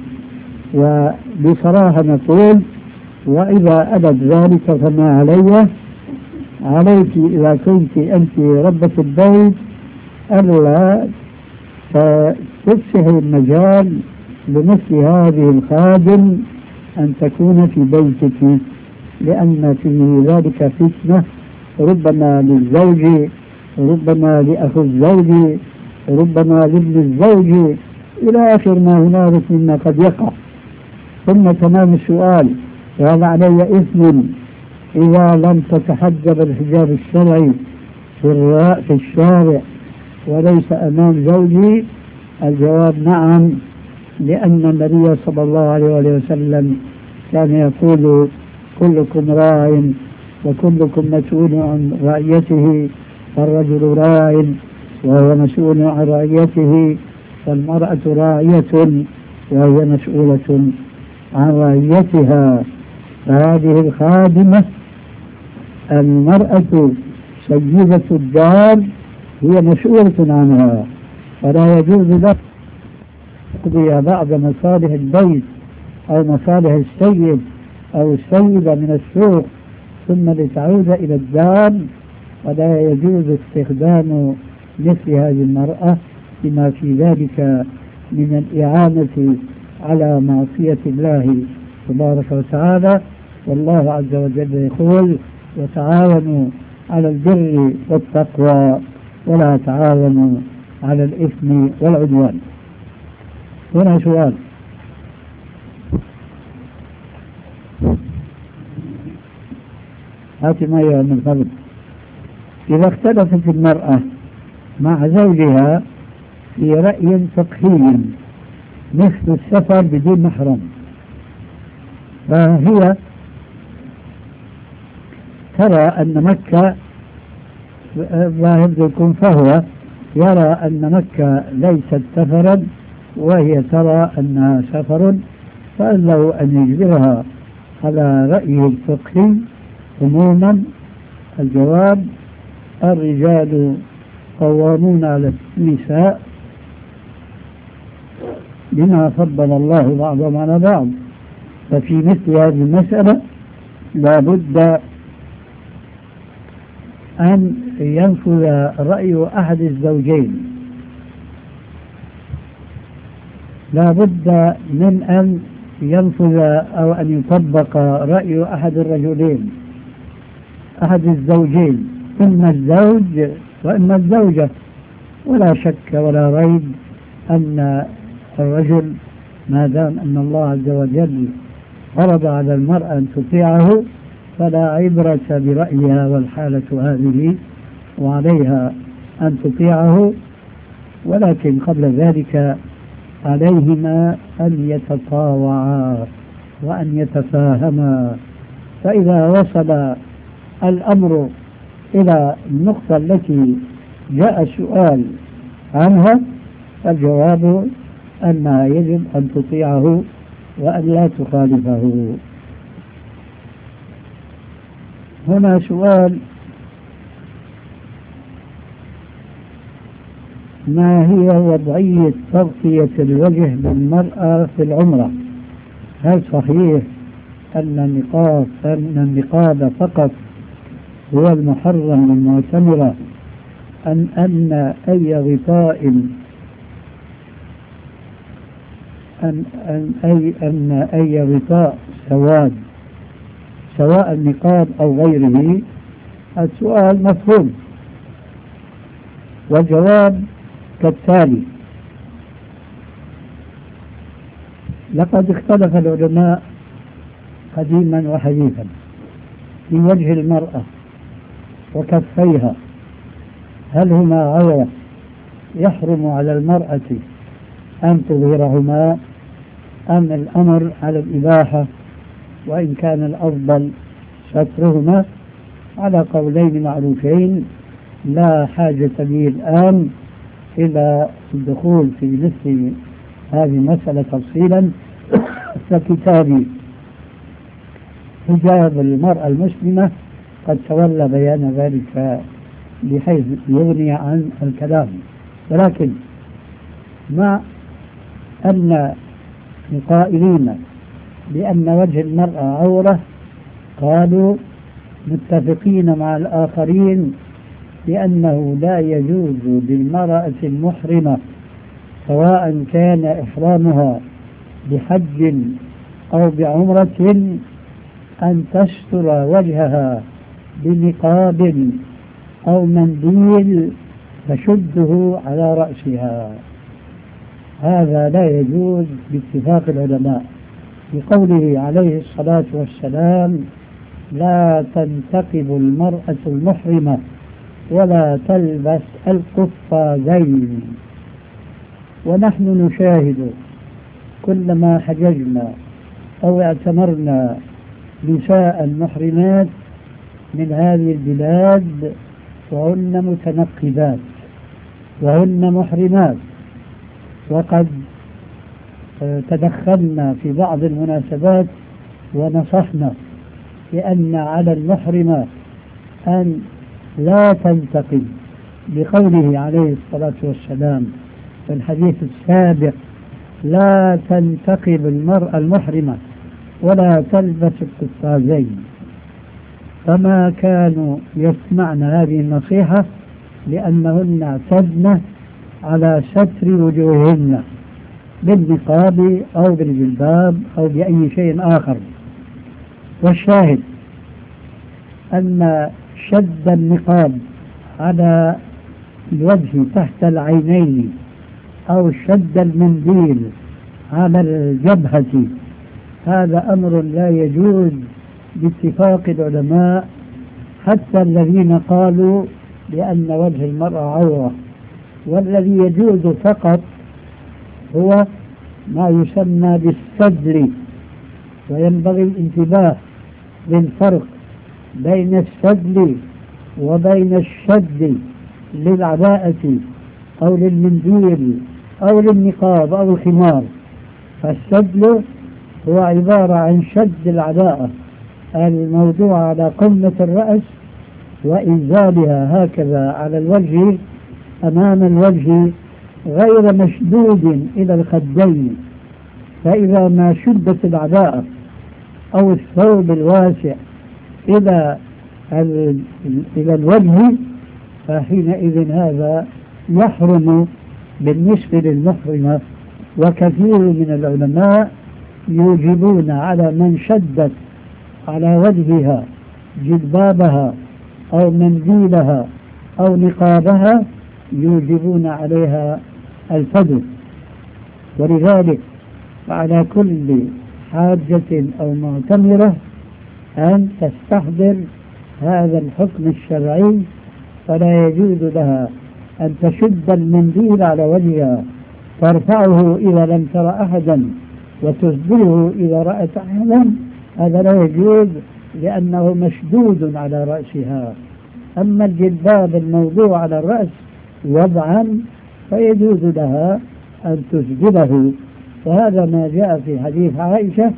وبصراحة نقول: وإذا أبت ذلك فما علي. عليك إذا كنت أنت ربة البيت ألا تفسح المجال لمثل هذه الخادم أن تكون في بيتك، لأن في ذلك فتنة، ربما للزوج، ربما لأخو الزوج، ربما لابن الزوج، إلى آخر ما هنالك مما قد يقع. ثم تمام السؤال: وهل علي إثم إذا لم تتحجب الحجاب الشرعي في الشارع وليس أمام زوجي؟ الجواب: نعم، لأن النبي صلى الله عليه وسلم كان يقول: كلكم راع وكلكم مسؤول عن رعيته، فالرجل راع وهو مسؤول عن رعيته، والمرأة راعية وهي مسؤولة عن رعيتها. فهذه الخادمة المرأة سيدة الدار هي مسؤولة عنها، فلا يجوز لها تقضي بعض مصالح البيت أو مصالح السيد أو السيدة من السوق ثم لتعود إلى الدار. ولا يجوز استخدام مثل هذه المرأة بما في ذلك من الإعانة على معصية الله تبارك وتعالى. والله عز وجل يقول: وتعاونوا على البر والتقوى ولا تعاونوا على الإثم والعدوان. هنا سؤال: هات ما من قبل. إذا اختلفت المرأة مع زوجها في رأي فقهي مثل السفر بدون محرم، فهي ترى أن مكة ظاهر يكون، فهو يرى أن مكة ليست سفرا وهي ترى أنها سفر، فقال له أن يجبرها على رأيه الفقهي. عموما الجواب: الرجال قوامون على النساء بما فضل الله بعضهم على بعض. ففي مثل هذه المسألة لا بد أن ينفذ رأي أحد الزوجين، لا بد من أن ينفذ أو أن يطبق رأي أحد الرجلين، أحد الزوجين، إما الزوج وإما الزوجة. ولا شك ولا ريب أن الرجل ما دام أن الله عز وجل فرض على المرأة أن تطيعه فلا عبرة برأيها، والحالة هذه وعليها أن تطيعه. ولكن قبل ذلك عليهما أن يتطاوعا وأن يتفاهما. فإذا وصل الأمر إلى النقطة التي جاء السؤال عنها فالجواب أنها يجب أن تطيعه وأن لا تخالفه. هنا سؤال: ما هي وضعية تغطية الوجه للمرأة في العمرة؟ هل صحيح أن النقاب أن النقاب فقط هو المحرم للمعتمرة، أم أن أي غطاء أن أن أي أن أي غطاء سواد سواء النقاب أو غيره؟ السؤال مفهوم، والجواب كالتالي: لقد اختلف العلماء قديما وحديثا في وجه المرأة وكفيها، هل هما عورة يحرم على المرأة أن تظهرهما، أم الأمر على الإباحة، وإن كان الأفضل سترهما على قولين معروفين، لا حاجة لي الآن إلى الدخول في مثل هذه المسألة تفصيلا. فكتابي حجاب المرأة المسلمة قد تولى بيان ذلك بحيث يغني عن الكلام، ولكن مع أن القائلين بأن وجه المرأة عورة قالوا متفقين مع الآخرين بأنه لا يجوز للمرأة المحرمة سواء كان إحرامها بحج أو بعمرة أن تستر وجهها بنقاب أو منديل تشده على رأسها. هذا لا يجوز باتفاق العلماء، بقوله عليه الصلاة والسلام لا تنتقب المرأة المحرمة ولا تلبس القفازين. ونحن نشاهد كلما حججنا أو اعتمرنا نساء محرمات من هذه البلاد وهن متنقبات وهن محرمات، وقد تدخلنا في بعض المناسبات ونصحنا بأن على المحرمة أن لا تنتقب، بقوله عليه الصلاة والسلام في الحديث السابق لا تنتقب المرأة المحرمة ولا تلبس القفازين. فما كانوا يسمعن هذه النصيحة لأنهن اعتدن على ستر وجوههن بالنقاب أو بالجلباب أو بأي شيء آخر. والشاهد أن شد النقاب على الوجه تحت العينين أو شد المنديل على الجبهة هذا أمر لا يجوز باتفاق العلماء، حتى الذين قالوا بأن وجه المرأة عورة. والذي يجوز فقط هو ما يسمى بالسدل، وينبغي الانتباه للفرق بين السدل وبين الشد للعباءة أو للمنديل أو للنقاب أو الخمار. فالسدل هو عبارة عن شد العباءة الموضوع على قمة الرأس وإنزالها هكذا على الوجه أمام الوجه غير مشدود إلى الخدين. فإذا ما شدت العباءة أو الثوب الواسع إلى إلى الوجه فحينئذ هذا يحرم بالنسبة للمحرمة. وكثير من العلماء يوجبون على من شدت على وجهها جلبابها أو منديلها أو نقابها يوجبون عليها الفدو. ولذلك على كل حاجة أو معتمرة أن تستحضر هذا الحكم الشرعي، فلا يجوز لها أن تشد المنديل على وجهها ترفعه إذا لم تر أحدا وتسدله إذا رأت أحدا، هذا لا يجوز لأنه مشدود على رأسها. أما الجلباب الموضوع على الرأس وضعا فيجوز لها أن تسدله. وهذا ما جاء في حديث عائشة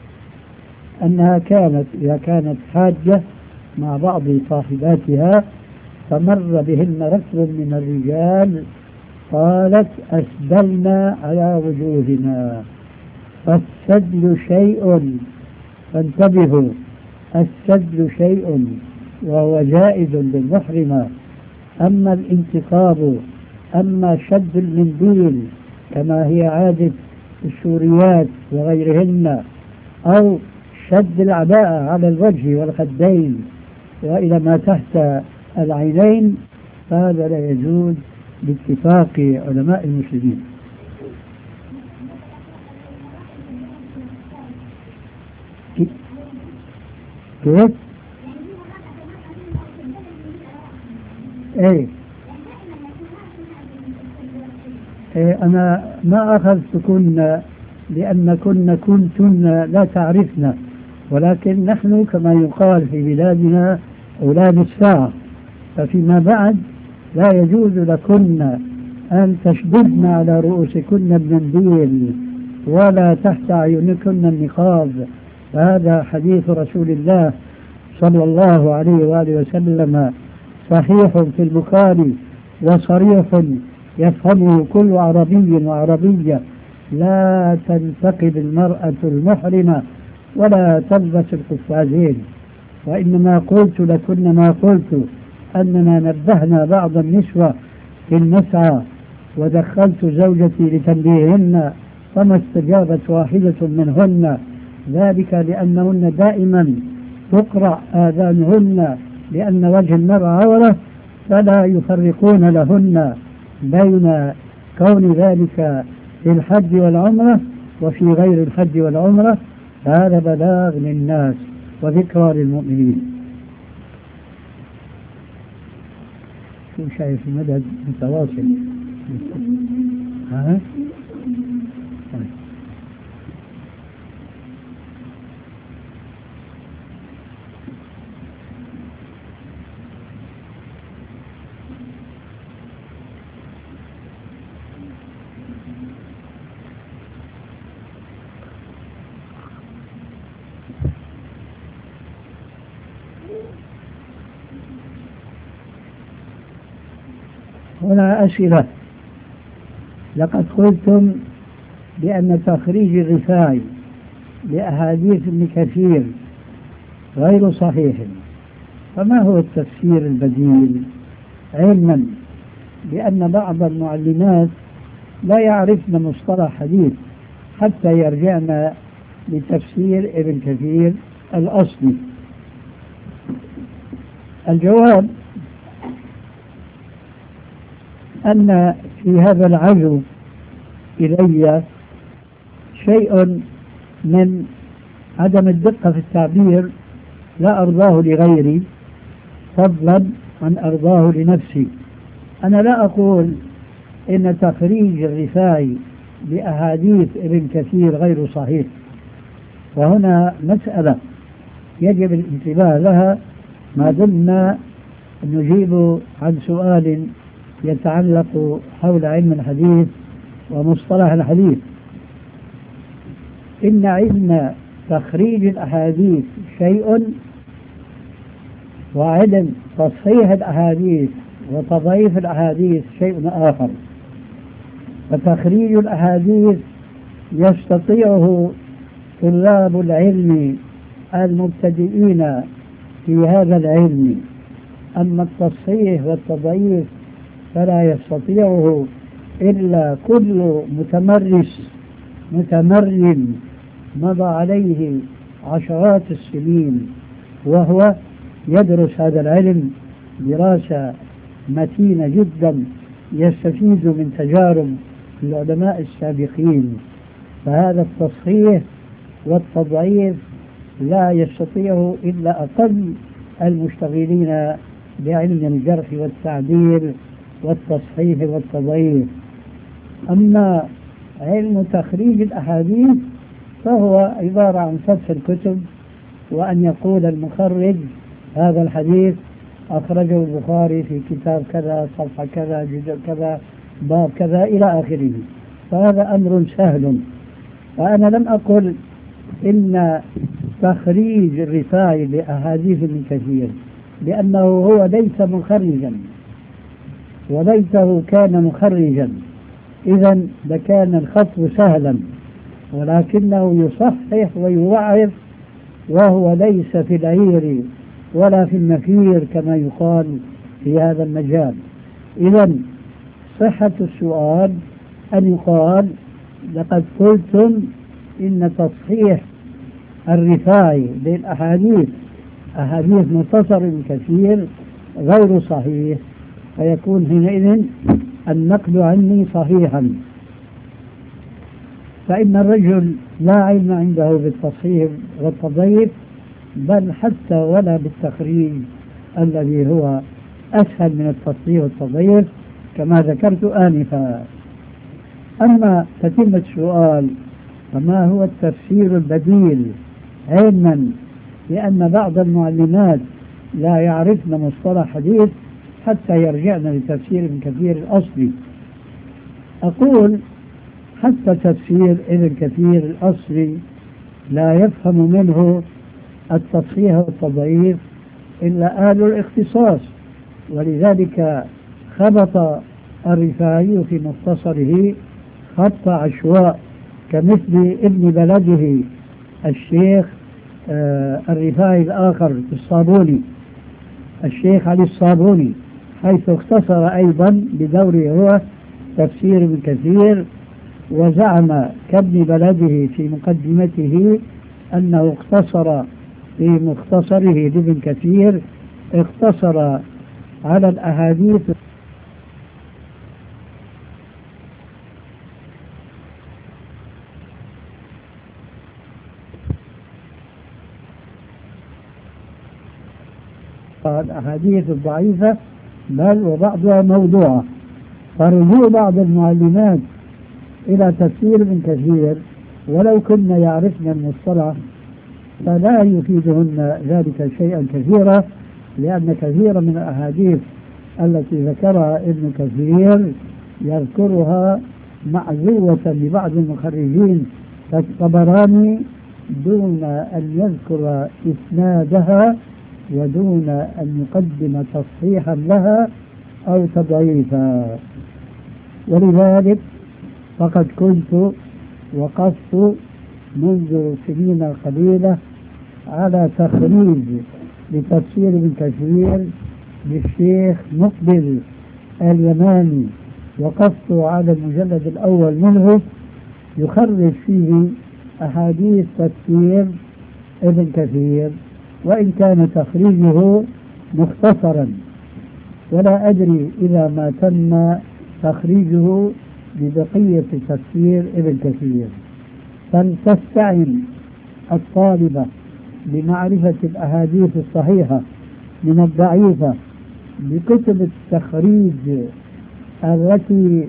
أنها كانت إذا كانت حاجة مع بعض صاحباتها فمر بهن ركب من الرجال قالت أسدلنا على وجوهنا. فالسدل شيء، فانتبهوا، السدل شيء وهو جائز للمحرمة. أما الانتقاب أما شد المنديل كما هي عادة السوريات وغيرهن أو شد العباءة على الوجه والخدين وإلى ما تحت العينين فهذا لا يجوز باتفاق علماء المسلمين. كيف؟ ايه إيه أنا ما أخذت كنا لأن كنا كنتن لا تعرفن ولكن نحن كما يقال في بلادنا أولاد الساعة، ففيما بعد لا يجوز لكن أن تشددن على رؤوسكن المنديل ولا تحت أعينكن النقاب. فهذا حديث رسول الله صلى الله عليه وآله وسلم صحيح في البخاري وصريح يفهمه كل عربي وعربية: لا تنتقب المرأة المحرمة ولا تلبس القفازين. وإنما قلت لكن ما قلت أننا نبهنا بعض النسوة في المسعى ودخلت زوجتي لتنبيههن فما استجابت واحدة منهن، ذلك لأنهن دائما تقرع آذانهن لأن وجه المرأة عورة، فلا يفرقون لهن بين كون ذلك في الحج والعمرة وفي غير الحج والعمرة. هذا بلاغ للناس وذكرى للمؤمنين. شو شايف المدد متواصل؟ ها؟ هنا أسئلة. لقد قلتم بأن تخريج الرفاعي لأحاديث ابن كثير غير صحيح، فما هو التفسير البديل؟ علما بأن بعض المعلمات لا يعرفن مصطلح حديث حتى يرجعن لتفسير ابن كثير الأصلي. الجواب أن في هذا العزو إلي شيء من عدم الدقة في التعبير لا أرضاه لغيري فضلا عن أرضاه لنفسي. أنا لا أقول إن تخريج الرفاعي لأحاديث ابن كثير غير صحيح، وهنا مسألة يجب الانتباه لها ما دمنا نجيب عن سؤال يتعلق حول علم الحديث ومصطلح الحديث. إن علم تخريج الأحاديث شيء، وعلم تصحيح الأحاديث وتضعيف الأحاديث شيء آخر. فتخريج الأحاديث يستطيعه طلاب العلم المبتدئين في هذا العلم، أما التصحيح والتضعيف فلا يستطيعه إلا كل متمرس متمرن مضى عليه عشرات السنين وهو يدرس هذا العلم دراسة متينة جدا، يستفيد من تجارب العلماء السابقين. فهذا التصحيح والتضعيف لا يستطيعه إلا أقل المشتغلين بعلم الجرح والتعديل والتصحيح والتضعيف. أما علم تخريج الأحاديث فهو عبارة عن فتح الكتب وأن يقول المخرج هذا الحديث أخرجه البخاري في كتاب كذا، صفحة كذا، جزء كذا، باب كذا إلى آخره. فهذا أمر سهل. وأنا لم أقل إن تخريج الرفاعي لأحاديث ابن كثير لأنه هو ليس مخرجا، وليته كان مخرجا إذا لكان الخطب سهلا، ولكنه يصحح ويوعظ وهو ليس في العير ولا في النفير كما يقال في هذا المجال. إذا صحة السؤال أن يقال لقد قلتم إن تصحيح الرفاعي للأحاديث أحاديث مختصر كثير غير صحيح، فيكون حينئذ النقل عني صحيحا. فإن الرجل لا علم عنده بالتصحيح والتضعيف بل حتى ولا بالتخريج الذي هو أسهل من التصحيح والتضعيف كما ذكرت آنفا. أما تتمة السؤال فما هو التفسير البديل علما بأن بعض المعلمات لا يعرفن مصطلح حديث حتى يرجعن لتفسير ابن كثير الأصلي. أقول حتى تفسير ابن كثير الأصلي لا يفهم منه التصحيح والتضعيف إلا أهل الاختصاص، ولذلك خبط الرفاعي في مختصره خط عشواء كمثل ابن بلده الشيخ آه الرفاعي الآخر الصابوني، الشيخ علي الصابوني، حيث اختصر أيضا بدوره هو تفسير ابن كثير، وزعم كابن بلده في مقدمته أنه اقتصر في مختصره لابن كثير، اقتصر على الأحاديث الأحاديث الضعيفة بل وبعضها موضوعة. فرجوع بعض المعلمات إلى تفسير ابن كثير ولو كنا يعرفن المصطلح فلا يفيدهن ذلك شيئا كثيرا، لأن كثيرا من الأحاديث التي ذكرها ابن كثير يذكرها معزوة لبعض المخرجين كالطبراني دون أن يذكر إسنادها ودون أن يقدم تصحيحا لها أو تضعيفا. ولذلك فقد كنت وقفت منذ سنين قليلة على تخريج لتفسير ابن كثير للشيخ مقبل اليماني، وقفت على المجلد الأول منه يخرج فيه أحاديث تفسير ابن كثير، وإن كان تخريجه مختصرا، ولا أدري إذا ما تم تخريجه ببقية تفسير ابن كثير. فلتستعن الطالبة بمعرفة الأحاديث الصحيحة من الضعيفة بكتب التخريج التي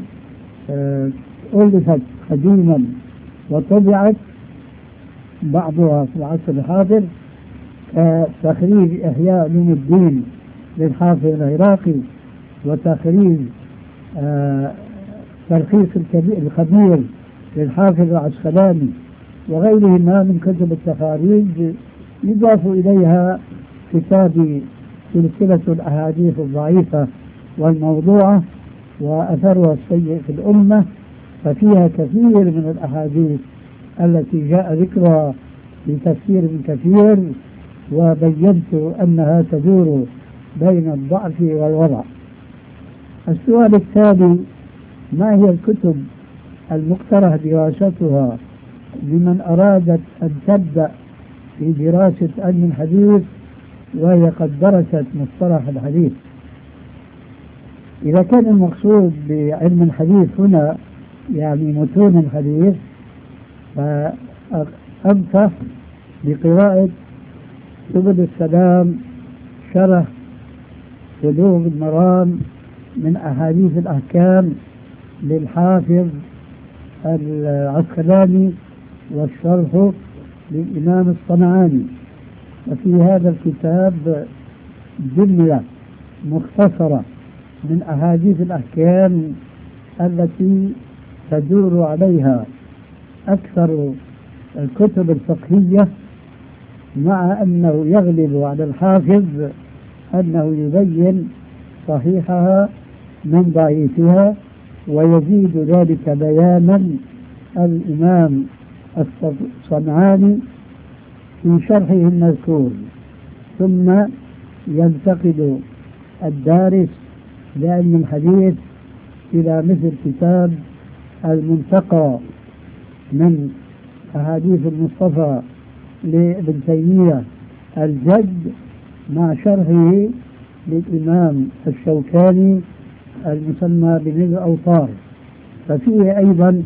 ألفت قديما وطبعت بعضها في العصر الحاضر، كتخريج إحياء علوم الدين للحافظ العراقي، وتخريج آه تلخيص الخبير للحافظ العسقلاني، وغيرهما من كتب التخاريج. يضاف إليها كتاب سلسلة الأحاديث الضعيفة والموضوعة وأثرها السيء في الأمة، ففيها كثير من الأحاديث التي جاء ذكرها في تفسير ابن كثير، وبينت أنها تدور بين الضعف والوضع. السؤال التالي: ما هي الكتب المقترح دراستها لمن أرادت أن تبدأ في دراسة علم الحديث وهي قد درست مصطلح الحديث؟ إذا كان المقصود بعلم الحديث هنا يعني متون الحديث، فأنصح بقراءة سبل السلام شرح بلوغ المرام من أحاديث الأحكام للحافظ العسقلاني، والشرح للإمام الصنعاني. وفي هذا الكتاب جملة مختصرة من أحاديث الأحكام التي تدور عليها أكثر الكتب الفقهية، مع أنه يغلب على الحافظ أنه يبين صحيحها من ضعيفها، ويزيد ذلك بيانا الإمام الصنعاني في شرحه المذكور. ثم ينتقل الدارس لعلم الحديث إلى مثل كتاب المنتقى من أحاديث المصطفى لابن تيمية الجد، مع شرحه للإمام الشوكاني المسمى بنيل الأوطار. ففيه أيضا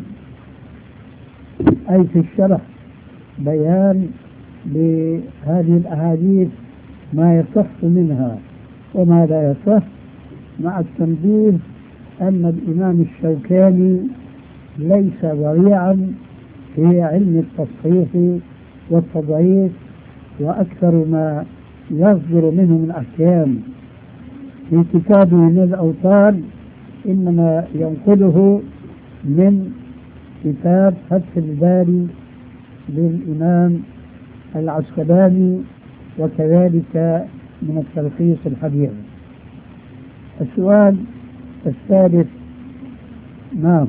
أي في الشرح بيان لهذه الأحاديث ما يصح منها وما لا يصح، مع التنبيه أن الإمام الشوكاني ليس ضريعا في علم التصحيح والتضعيف وأكثر ما يصدر منه من أحكام في كتابه من الأوطان إنما ينقله من كتاب فتح الباري للإمام العسقلاني، وكذلك من التلخيص الحديث. السؤال الثالث. نعم.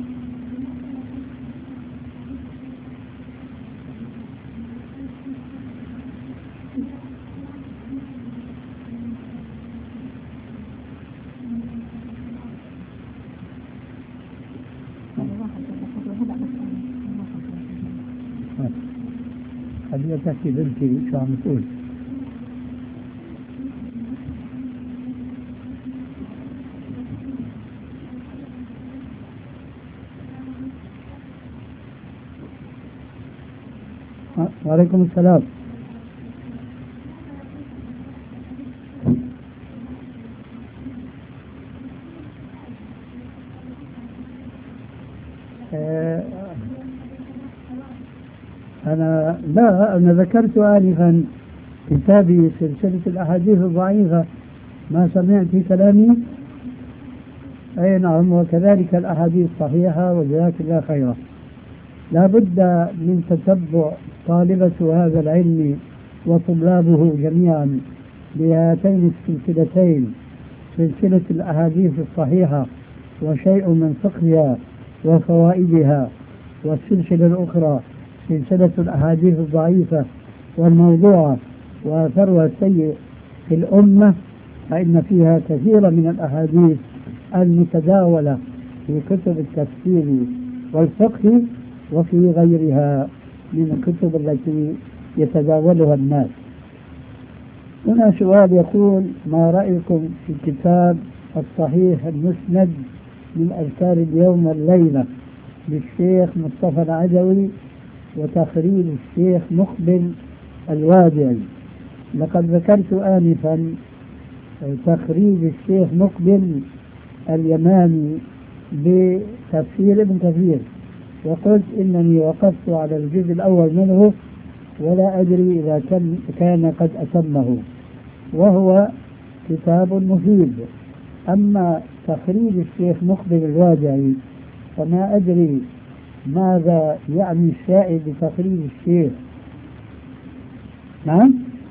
خليها تحكي بنتي شو عم تقول. وعليكم السلام. أنا لا أنا ذكرت آنفا كتابي سلسلة الأحاديث الضعيفة، ما سمعت كلامي؟ أي نعم، وكذلك الأحاديث الصحيحة، وجزاك الله خيرا. لا بد من تتبع طالبة هذا العلم وطلابه جميعا بهاتين السلسلتين، سلسلة الأحاديث الصحيحة وشيء من فقهها وفوائدها، والسلسلة الأخرى سلسلة الأحاديث الضعيفة والموضوعة وأثرها السيء في الأمة، فإن فيها كثيرا من الأحاديث المتداولة في كتب التفسير والفقه وفي غيرها من الكتب التي يتداولها الناس. هنا سؤال يقول: ما رأيكم في كتاب الصحيح المسند من أذكار اليوم والليلة للشيخ مصطفى العدوي وتخريج الشيخ مقبل الوادعي؟ لقد ذكرت آنفا تخريج الشيخ مقبل اليماني بتفسير ابن كثير، وقلت إنني وقفت على الجزء الأول منه ولا أدري إذا كان, كان قد أتمه، وهو كتاب مفيد. أما تخريج الشيخ مقبل الوادعي فما أدري ماذا يعني السائل بتخريج الشيخ. نعم؟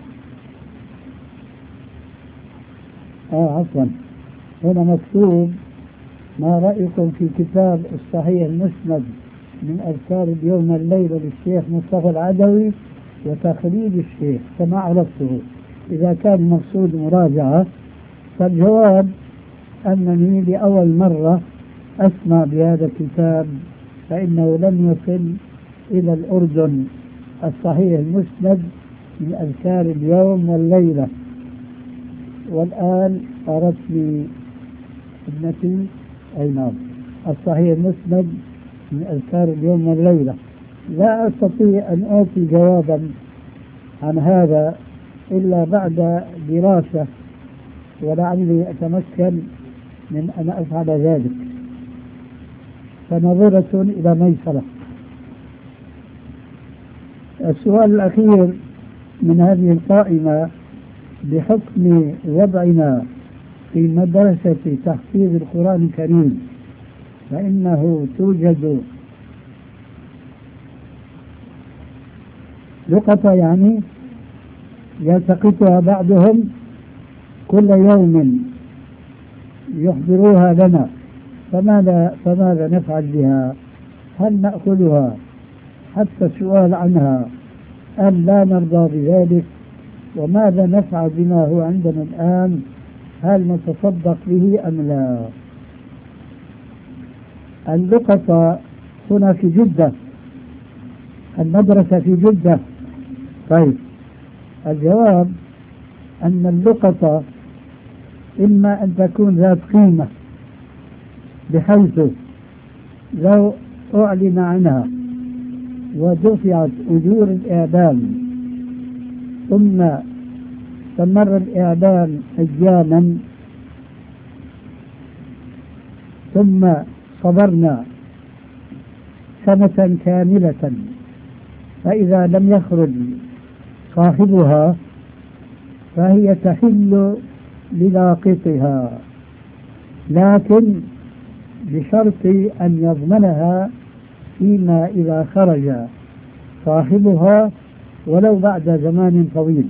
آه عفوا، هنا مكتوب: ما رأيكم في كتاب الصحيح المسند من أذكار اليوم والليلة للشيخ مصطفى العدوي وتخريج الشيخ، كما عرفته. إذا كان المقصود مراجعة فالجواب أنني لأول مرة أسمع بهذا الكتاب، فإنه لم يصل إلى الأردن الصحيح المسند من أذكار اليوم والليلة. والآن أردت ابنتي أي نعم الصحيح المسند من أذكار اليوم والليلة. لا أستطيع أن أعطي جوابا عن هذا إلا بعد دراسة، ولعلي أتمكن من أن أفعل ذلك، فنظرة إلى ميسرة. السؤال الأخير من هذه القائمة: بحكم وضعنا في مدرسة تحفيظ القرآن الكريم فإنه توجد لقطة يعني يلتقطها بعضهم كل يوم يحضروها لنا، فماذا, فماذا نفعل بها؟ هل نأخذها حتى السؤال عنها أم لا نرضى بذلك؟ وماذا نفعل بما هو عندنا الآن؟ هل نتصدق به أم لا؟ اللقطة هنا في جدة، المدرسة في جدة. طيب، الجواب أن اللقطة إما أن تكون ذات قيمة بحيث لو أعلن عنها ودفعت أجور الإعلام ثم استمر الإعلام أياما ثم صبرنا سنة كاملة، فإذا لم يخرج صاحبها فهي تحل للاقطها، لكن بشرط أن يضمنها فيما إذا خرج صاحبها ولو بعد زمان طويل.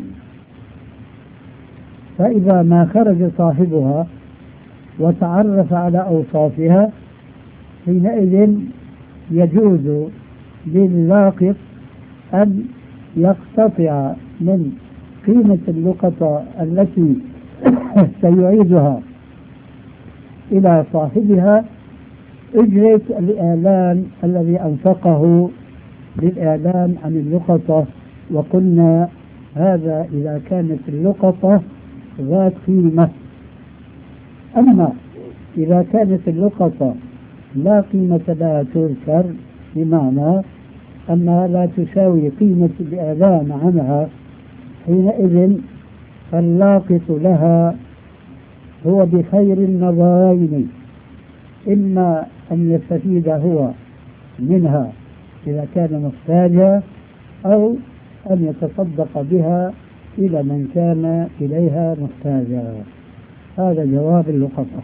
فإذا ما خرج صاحبها وتعرف على أوصافها حينئذ يجوز للاقط أن يقتطع من قيمة اللقطة التي سيعيدها إلى صاحبها أجرة الإعلان الذي أنفقه للإعلان عن اللقطة. وقلنا هذا إذا كانت اللقطة ذات قيمة. أما إذا كانت اللقطة لا قيمة لها تذكر، بمعنى أنها لا تساوي قيمة الإعلان عنها، حينئذ فاللاقط لها هو بخير النظرين: إما أن يستفيد هو منها إذا كان محتاجا، أو أن يتصدق بها إلى من كان إليها محتاجا. هذا جواب اللقطة.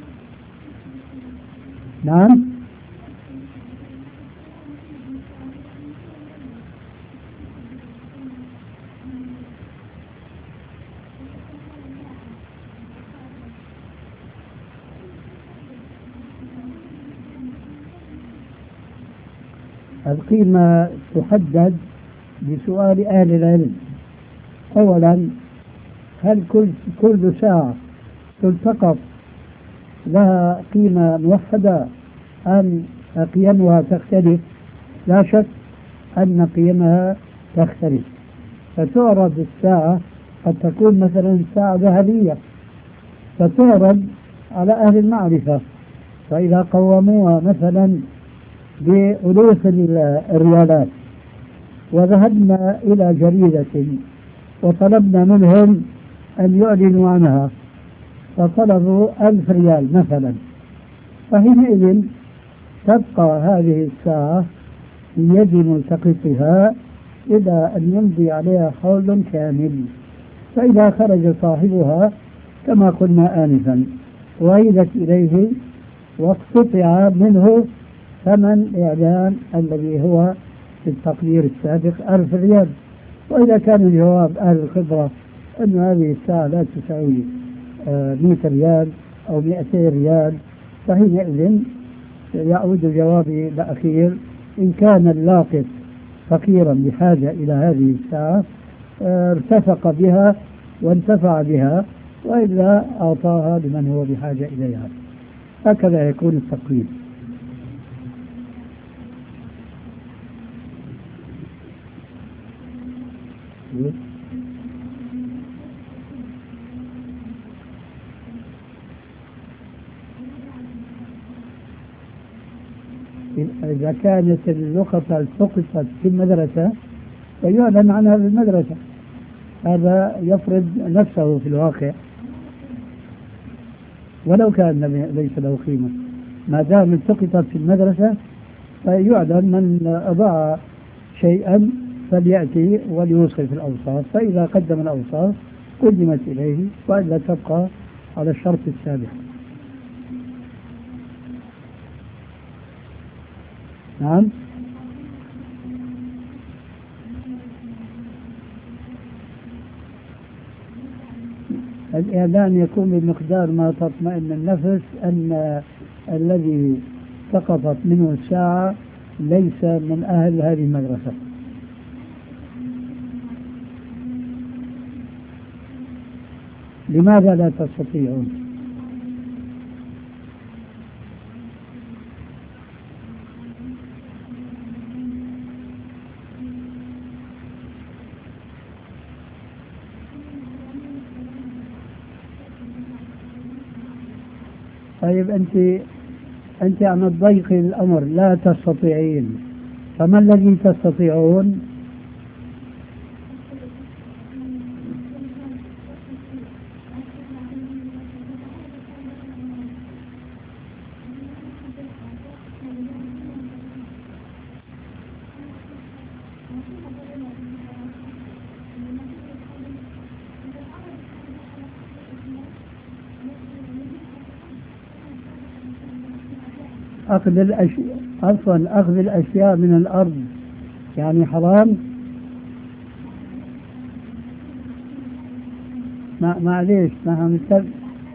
نعم. القيمة تحدد بسؤال أهل العلم. أولا، هل كل كل ساعة تلتقط لها قيمة موحدة أم قيمها تختلف؟ لا شك أن قيمها تختلف، فتعرض الساعة قد تكون مثلا ساعة ذهبية، فتعرض على أهل المعرفة، فإذا قوموها مثلا بألوف الريالات وذهبنا إلى جريدة وطلبنا منهم أن يعلنوا عنها فطلبوا ألف ريال مثلا، فحينئذ تبقى هذه الساعة في يد ملتقطها إلى أن يمضي عليها حول كامل. فإذا خرج صاحبها كما قلنا آنفا وعيدت إليه واقتطع منه ثمن إعلان الذي هو في التقدير السابق ألف ريال. وإذا كان جواب أهل الخبرة أن هذه الساعة لا تساوي مئة ريال أو مئتي ريال، فحينئذ يعود جوابي الأخير: إن كان اللاقط فقيرا بحاجة إلى هذه الساعة ارتفق بها وانتفع بها، وإلا أعطاها لمن هو بحاجة إليها. هكذا يكون التقويم. إذا كانت اللقطة التقطت في المدرسة فيعلن عنها في المدرسة، هذا يفرض نفسه في الواقع ولو كان ليس له قيمة. ما دام التقطت في المدرسة فيعلن من أضاع شيئا فليأتي وليوصف الأوصاف، فإذا قدم الأوصاف قدمت إليه، وإلا تبقى على الشرط السابق. نعم. الإعلان يكون بمقدار ما تطمئن النفس أن الذي سقطت منه الساعة ليس من أهل هذه المدرسة. لماذا لا تستطيعون؟ طيب أنت أنت عم تضيقي الأمر، لا تستطيعين، فما الذي تستطيعون؟ أخذ الأشياء عفوا أخذ الأشياء من الأرض يعني حرام؟ ما معليش نحن نتبع.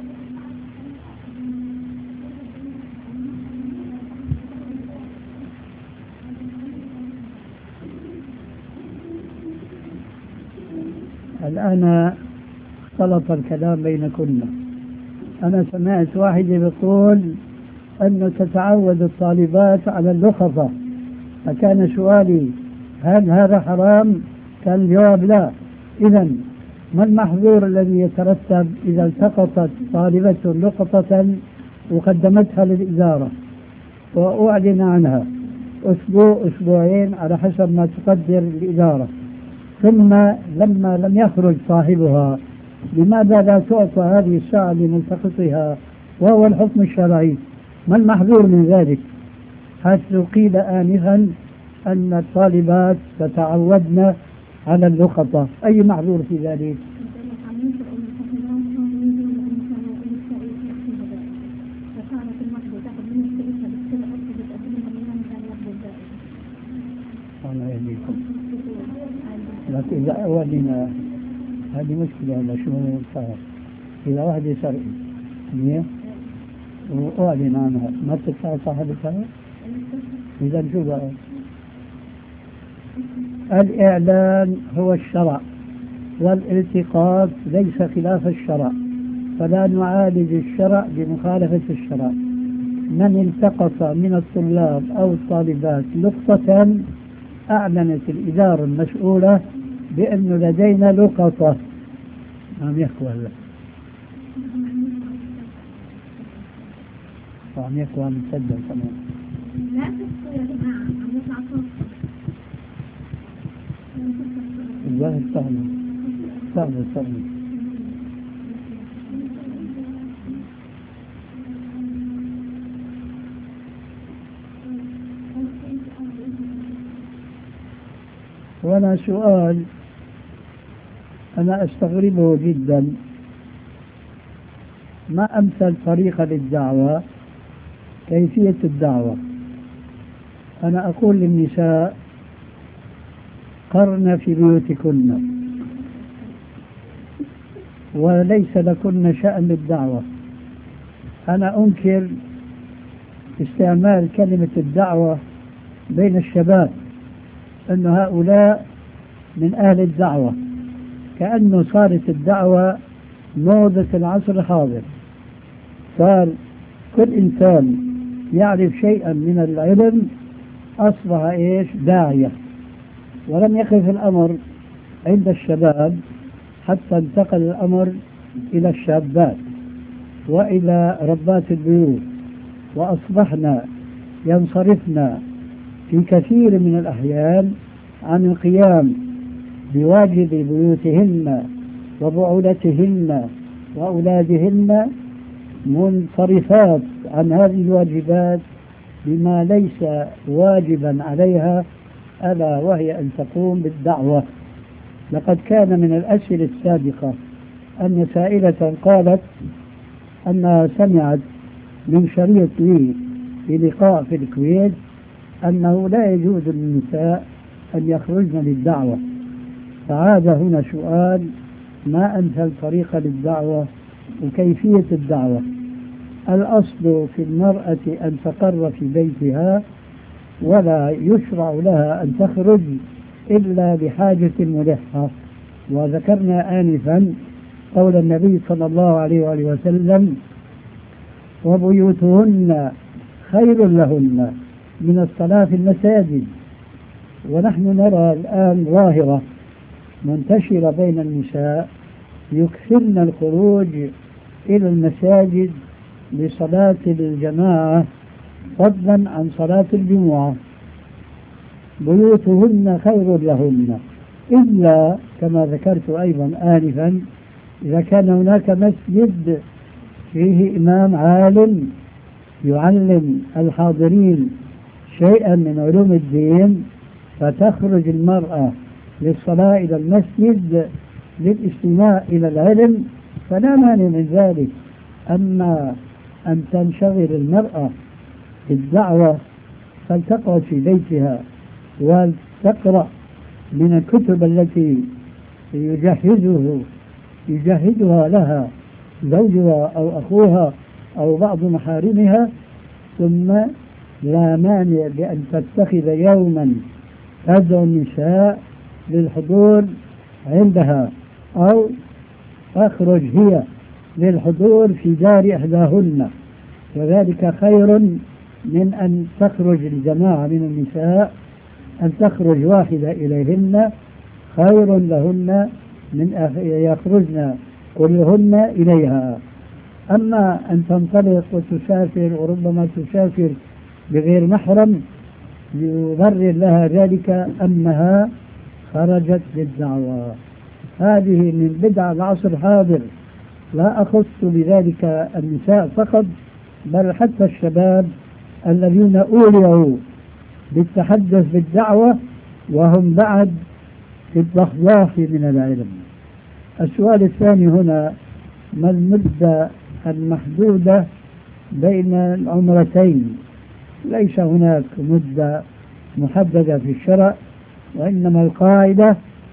الآن اختلط الكلام بينكن. أنا سمعت واحد يقول أنه تتعود الطالبات على اللخفة، فكان سؤالي هل هذا حرام؟ كان الجواب لا. إذن ما المحظور الذي يترتب إذا التقطت طالبة لقطة وقدمتها للإدارة وأعلن عنها أسبوع أسبوعين على حسب ما تقدر الإدارة، ثم لما لم يخرج صاحبها، لماذا لا تعطى هذه الساعة لملتقطها وهو الحكم الشرعي؟ ما المحظور من ذلك؟ حيث قيل آنفا أن الطالبات تتعودن على اللقطة، أي محظور في ذلك؟ الله يهديكم. لكن إذا أولنا هذه مشكلة ولا شو صار؟ إذا واحد يسرق نية وأعلن عنها ما بتدفع صاحبتها؟ إذا شو بقى؟ الإعلان هو الشرع والالتقاط ليس خلاف الشرع، فلا نعالج الشرع بمخالفة الشرع. من التقط من الطلاب أو الطالبات لقطة أعلنت الإدارة المسؤولة بأنه لدينا لقطة. عم يحكوا هلا وعم يحكوا عم يسجل كمان. لا تحكوا يا جماعة، عم يطلع صوت. الظاهر سهل سهل سهل. وأنا سؤال أنا أستغربه جدا، ما أمثل طريقة للدعوة؟ كيفية الدعوة. أنا أقول للنساء قرن في بيوتكن وليس لكن شأن بالدعوة. أنا أنكر استعمال كلمة الدعوة بين الشباب، أن هؤلاء من أهل الدعوة، كأنه صارت الدعوة موضة العصر الحاضر. صار كل إنسان يعرف شيئا من العلم أصبح إيش داعية، ولم يقف الأمر عند الشباب حتى انتقل الأمر إلى الشابات وإلى ربات البيوت، وأصبحنا ينصرفنا في كثير من الأحيان عن القيام بواجب بيوتهن وبعولتهن وأولادهن، منصرفات عن هذه الواجبات بما ليس واجبا عليها، ألا وهي أن تقوم بالدعوة. لقد كان من الأسئلة السابقة أن سائلة قالت أنها سمعت من شريط لي في لقاء في الكويت أنه لا يجوز للنساء أن يخرجن للدعوة. فعاد هنا سؤال: ما أمثل طريقة للدعوة وكيفية الدعوة؟ الأصل في المرأة أن تقر في بيتها ولا يشرع لها أن تخرج إلا بحاجة ملحة. وذكرنا آنفا قول النبي صلى الله عليه وآله وسلم: وبيوتهن خير لهن من الصلاة في المساجد. ونحن نرى الآن ظاهرة منتشرة بين النساء يكثرن الخروج إلى المساجد لصلاة الجماعة فضلا عن صلاة الجمعة. بيوتهن خير لهن، إلا كما ذكرت أيضا آنفا إذا كان هناك مسجد فيه إمام عالم يعلم الحاضرين شيئا من علوم الدين، فتخرج المرأة للصلاة إلى المسجد للاستماع إلى العلم، فلا مانع من ذلك. أما أن تنشغل المرأة الدعوة فلتقعد في بيتها وتقرأ من الكتب التي يجهزه يجهزها لها زوجها أو أخوها أو بعض محارمها، ثم لا مانع بأن تتخذ يوما تدعو النساء للحضور عندها، أو تخرج هي للحضور في دار إحداهن، وذلك خير من أن تخرج الجماعة من النساء. أن تخرج واحدة إليهن خير لهن من يخرجن كلهن إليها. أما أن تنطلق وتسافر، وربما تسافر بغير محرم، يبرر لها ذلك أنها خرجت للدعوة. هذه من بدع العصر الحاضر، لا أخص بذلك النساء فقط، بل حتى الشباب الذين أولوا بالتحدث بالدعوة وهم بعد في الضخضاخ من العلم. السؤال الثاني هنا: ما المدة المحدودة بين العمرتين؟ ليس هناك مدة محددة في الشرع، وإنما القاعدة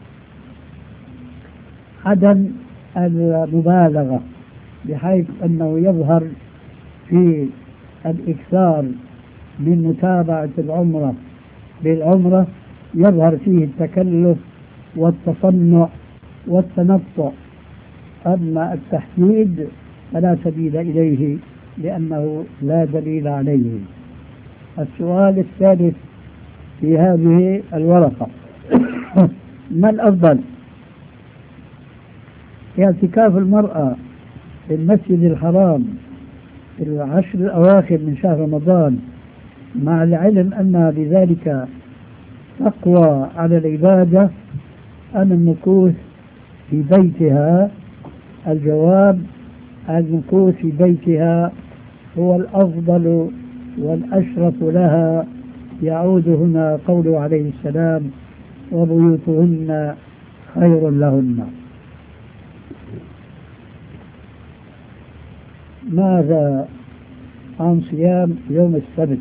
عدم المبالغة، بحيث أنه يظهر في الإكثار من متابعة العمرة بالعمرة، يظهر فيه التكلف والتصنع والتنطع. أما التحديد فلا سبيل إليه لأنه لا دليل عليه. السؤال الثالث في هذه الورقة: ما الأفضل، اعتكاف المرأة في المسجد الحرام في العشر الأواخر من شهر رمضان، مع العلم أنها بذلك تقوى على العبادة، أم المكوث في بيتها؟ الجواب: المكوث في بيتها هو الأفضل والأشرف لها. يعود هنا قوله عليه السلام: وبيوتهن خير لهن. ماذا عن صيام يوم السبت؟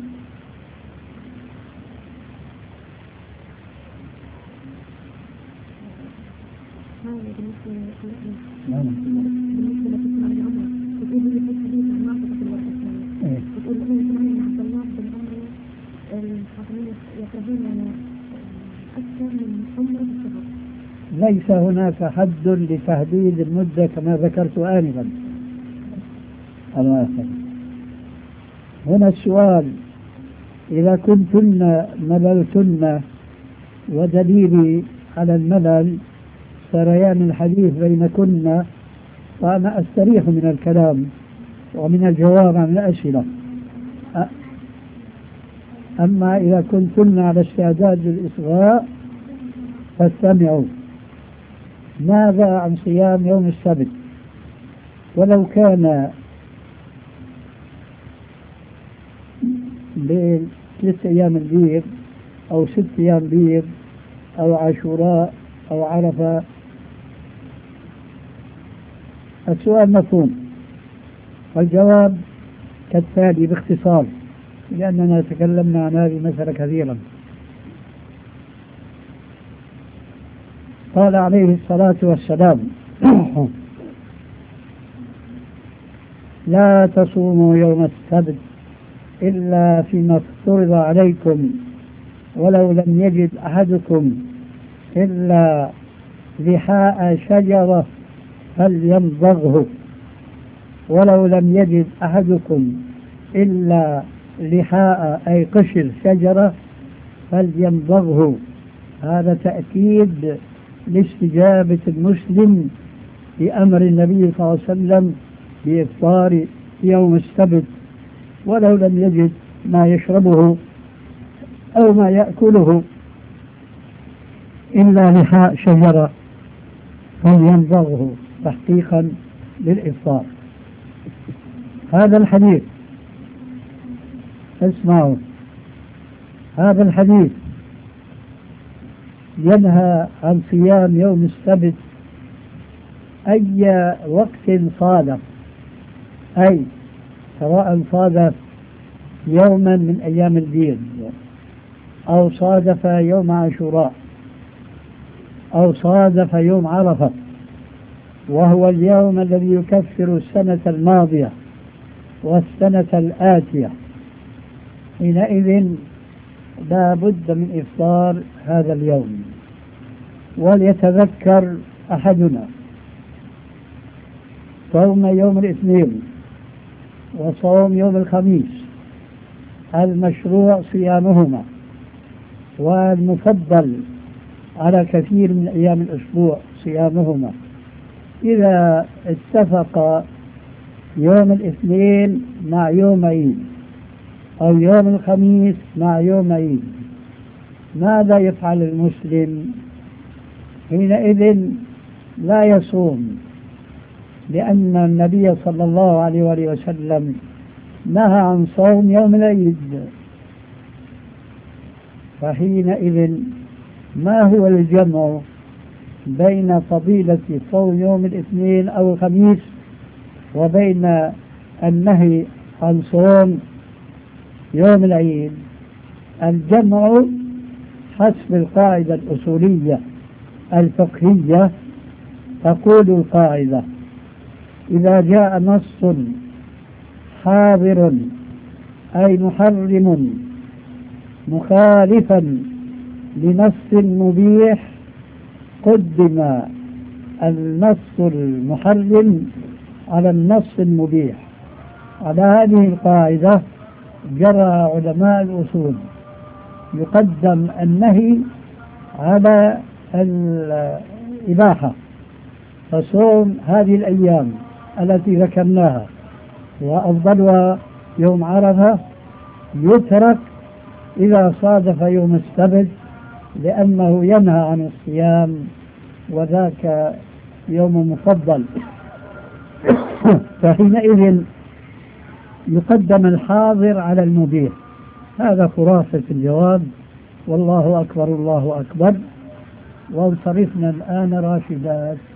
ليس هناك حد لتحديد المدة كما ذكرت آنفا. هنا السؤال: إذا كنتن مللتن، ودليلي على الملل سريان الحديث بينكن، فأنا أستريح من الكلام ومن الجواب عن الأسئلة. أما إذا كنتن على استعداد للإصغاء فاستمعوا. ماذا عن صيام يوم السبت؟ ولو كان بثلاث أيام البيض أو ست أيام بيض أو عاشوراء أو عرفة. السؤال مفهوم، والجواب كالتالي باختصار، لأننا تكلمنا عن هذه المسألة كثيرا. قال عليه الصلاة والسلام: لا تصوموا يوم السبت إلا فيما افترض عليكم، ولو لم يجد أحدكم إلا لحاء شجرة فليمضغه، ولو لم يجد أحدكم إلا لحاء أي قشر شجرة فليمضغه. هذا تأكيد لاستجابة المسلم لأمر النبي صلى الله عليه وسلم بإفطار يوم السبت، ولو لم يجد ما يشربه أو ما يأكله إلا لحاء شجرة فليمضغه تحقيقا للإفطار. هذا الحديث، اسمعوا، هذا الحديث ينهى عن صيام يوم السبت أي وقت صادف، أي سواء صادف يوما من أيام البيض، أو صادف يوم عاشوراء، أو صادف يوم عرفة، وهو اليوم الذي يكفر السنة الماضية والسنة الآتية، حينئذ لا بد من إفطار هذا اليوم. وليتذكر أحدنا صوم يوم الاثنين وصوم يوم الخميس المشروع صيامهما، والمفضل على كثير من أيام الأسبوع صيامهما. إذا اتفق يوم الاثنين مع يوم عيد أو يوم الخميس مع يوم عيد، ماذا يفعل المسلم؟ حينئذ لا يصوم، لأن النبي صلى الله عليه وآله وسلم نهى عن صوم يوم العيد. فحينئذ ما هو الجمع بين فضيلة صوم يوم الاثنين أو الخميس وبين النهي عن صوم يوم العيد؟ الجمع حسب القاعدة الأصولية الفقهية، تقول القاعدة: إذا جاء نص حاضر أي محرم مخالفا لنص مبيح، قدم النص المحرم على النص المبيح. على هذه القاعدة جرى علماء الأصول، يقدم النهي على الإباحة، فصوم هذه الأيام التي ذكرناها وأفضلها يوم عرفة يترك إذا صادف يوم السبت، لأنه ينهى عن الصيام وذاك يوم مفضل. فحينئذ يقدم الحاضر على المبيح. هذا خلاصة الجواب، والله أكبر الله أكبر. وانصرفنا الآن راشدات.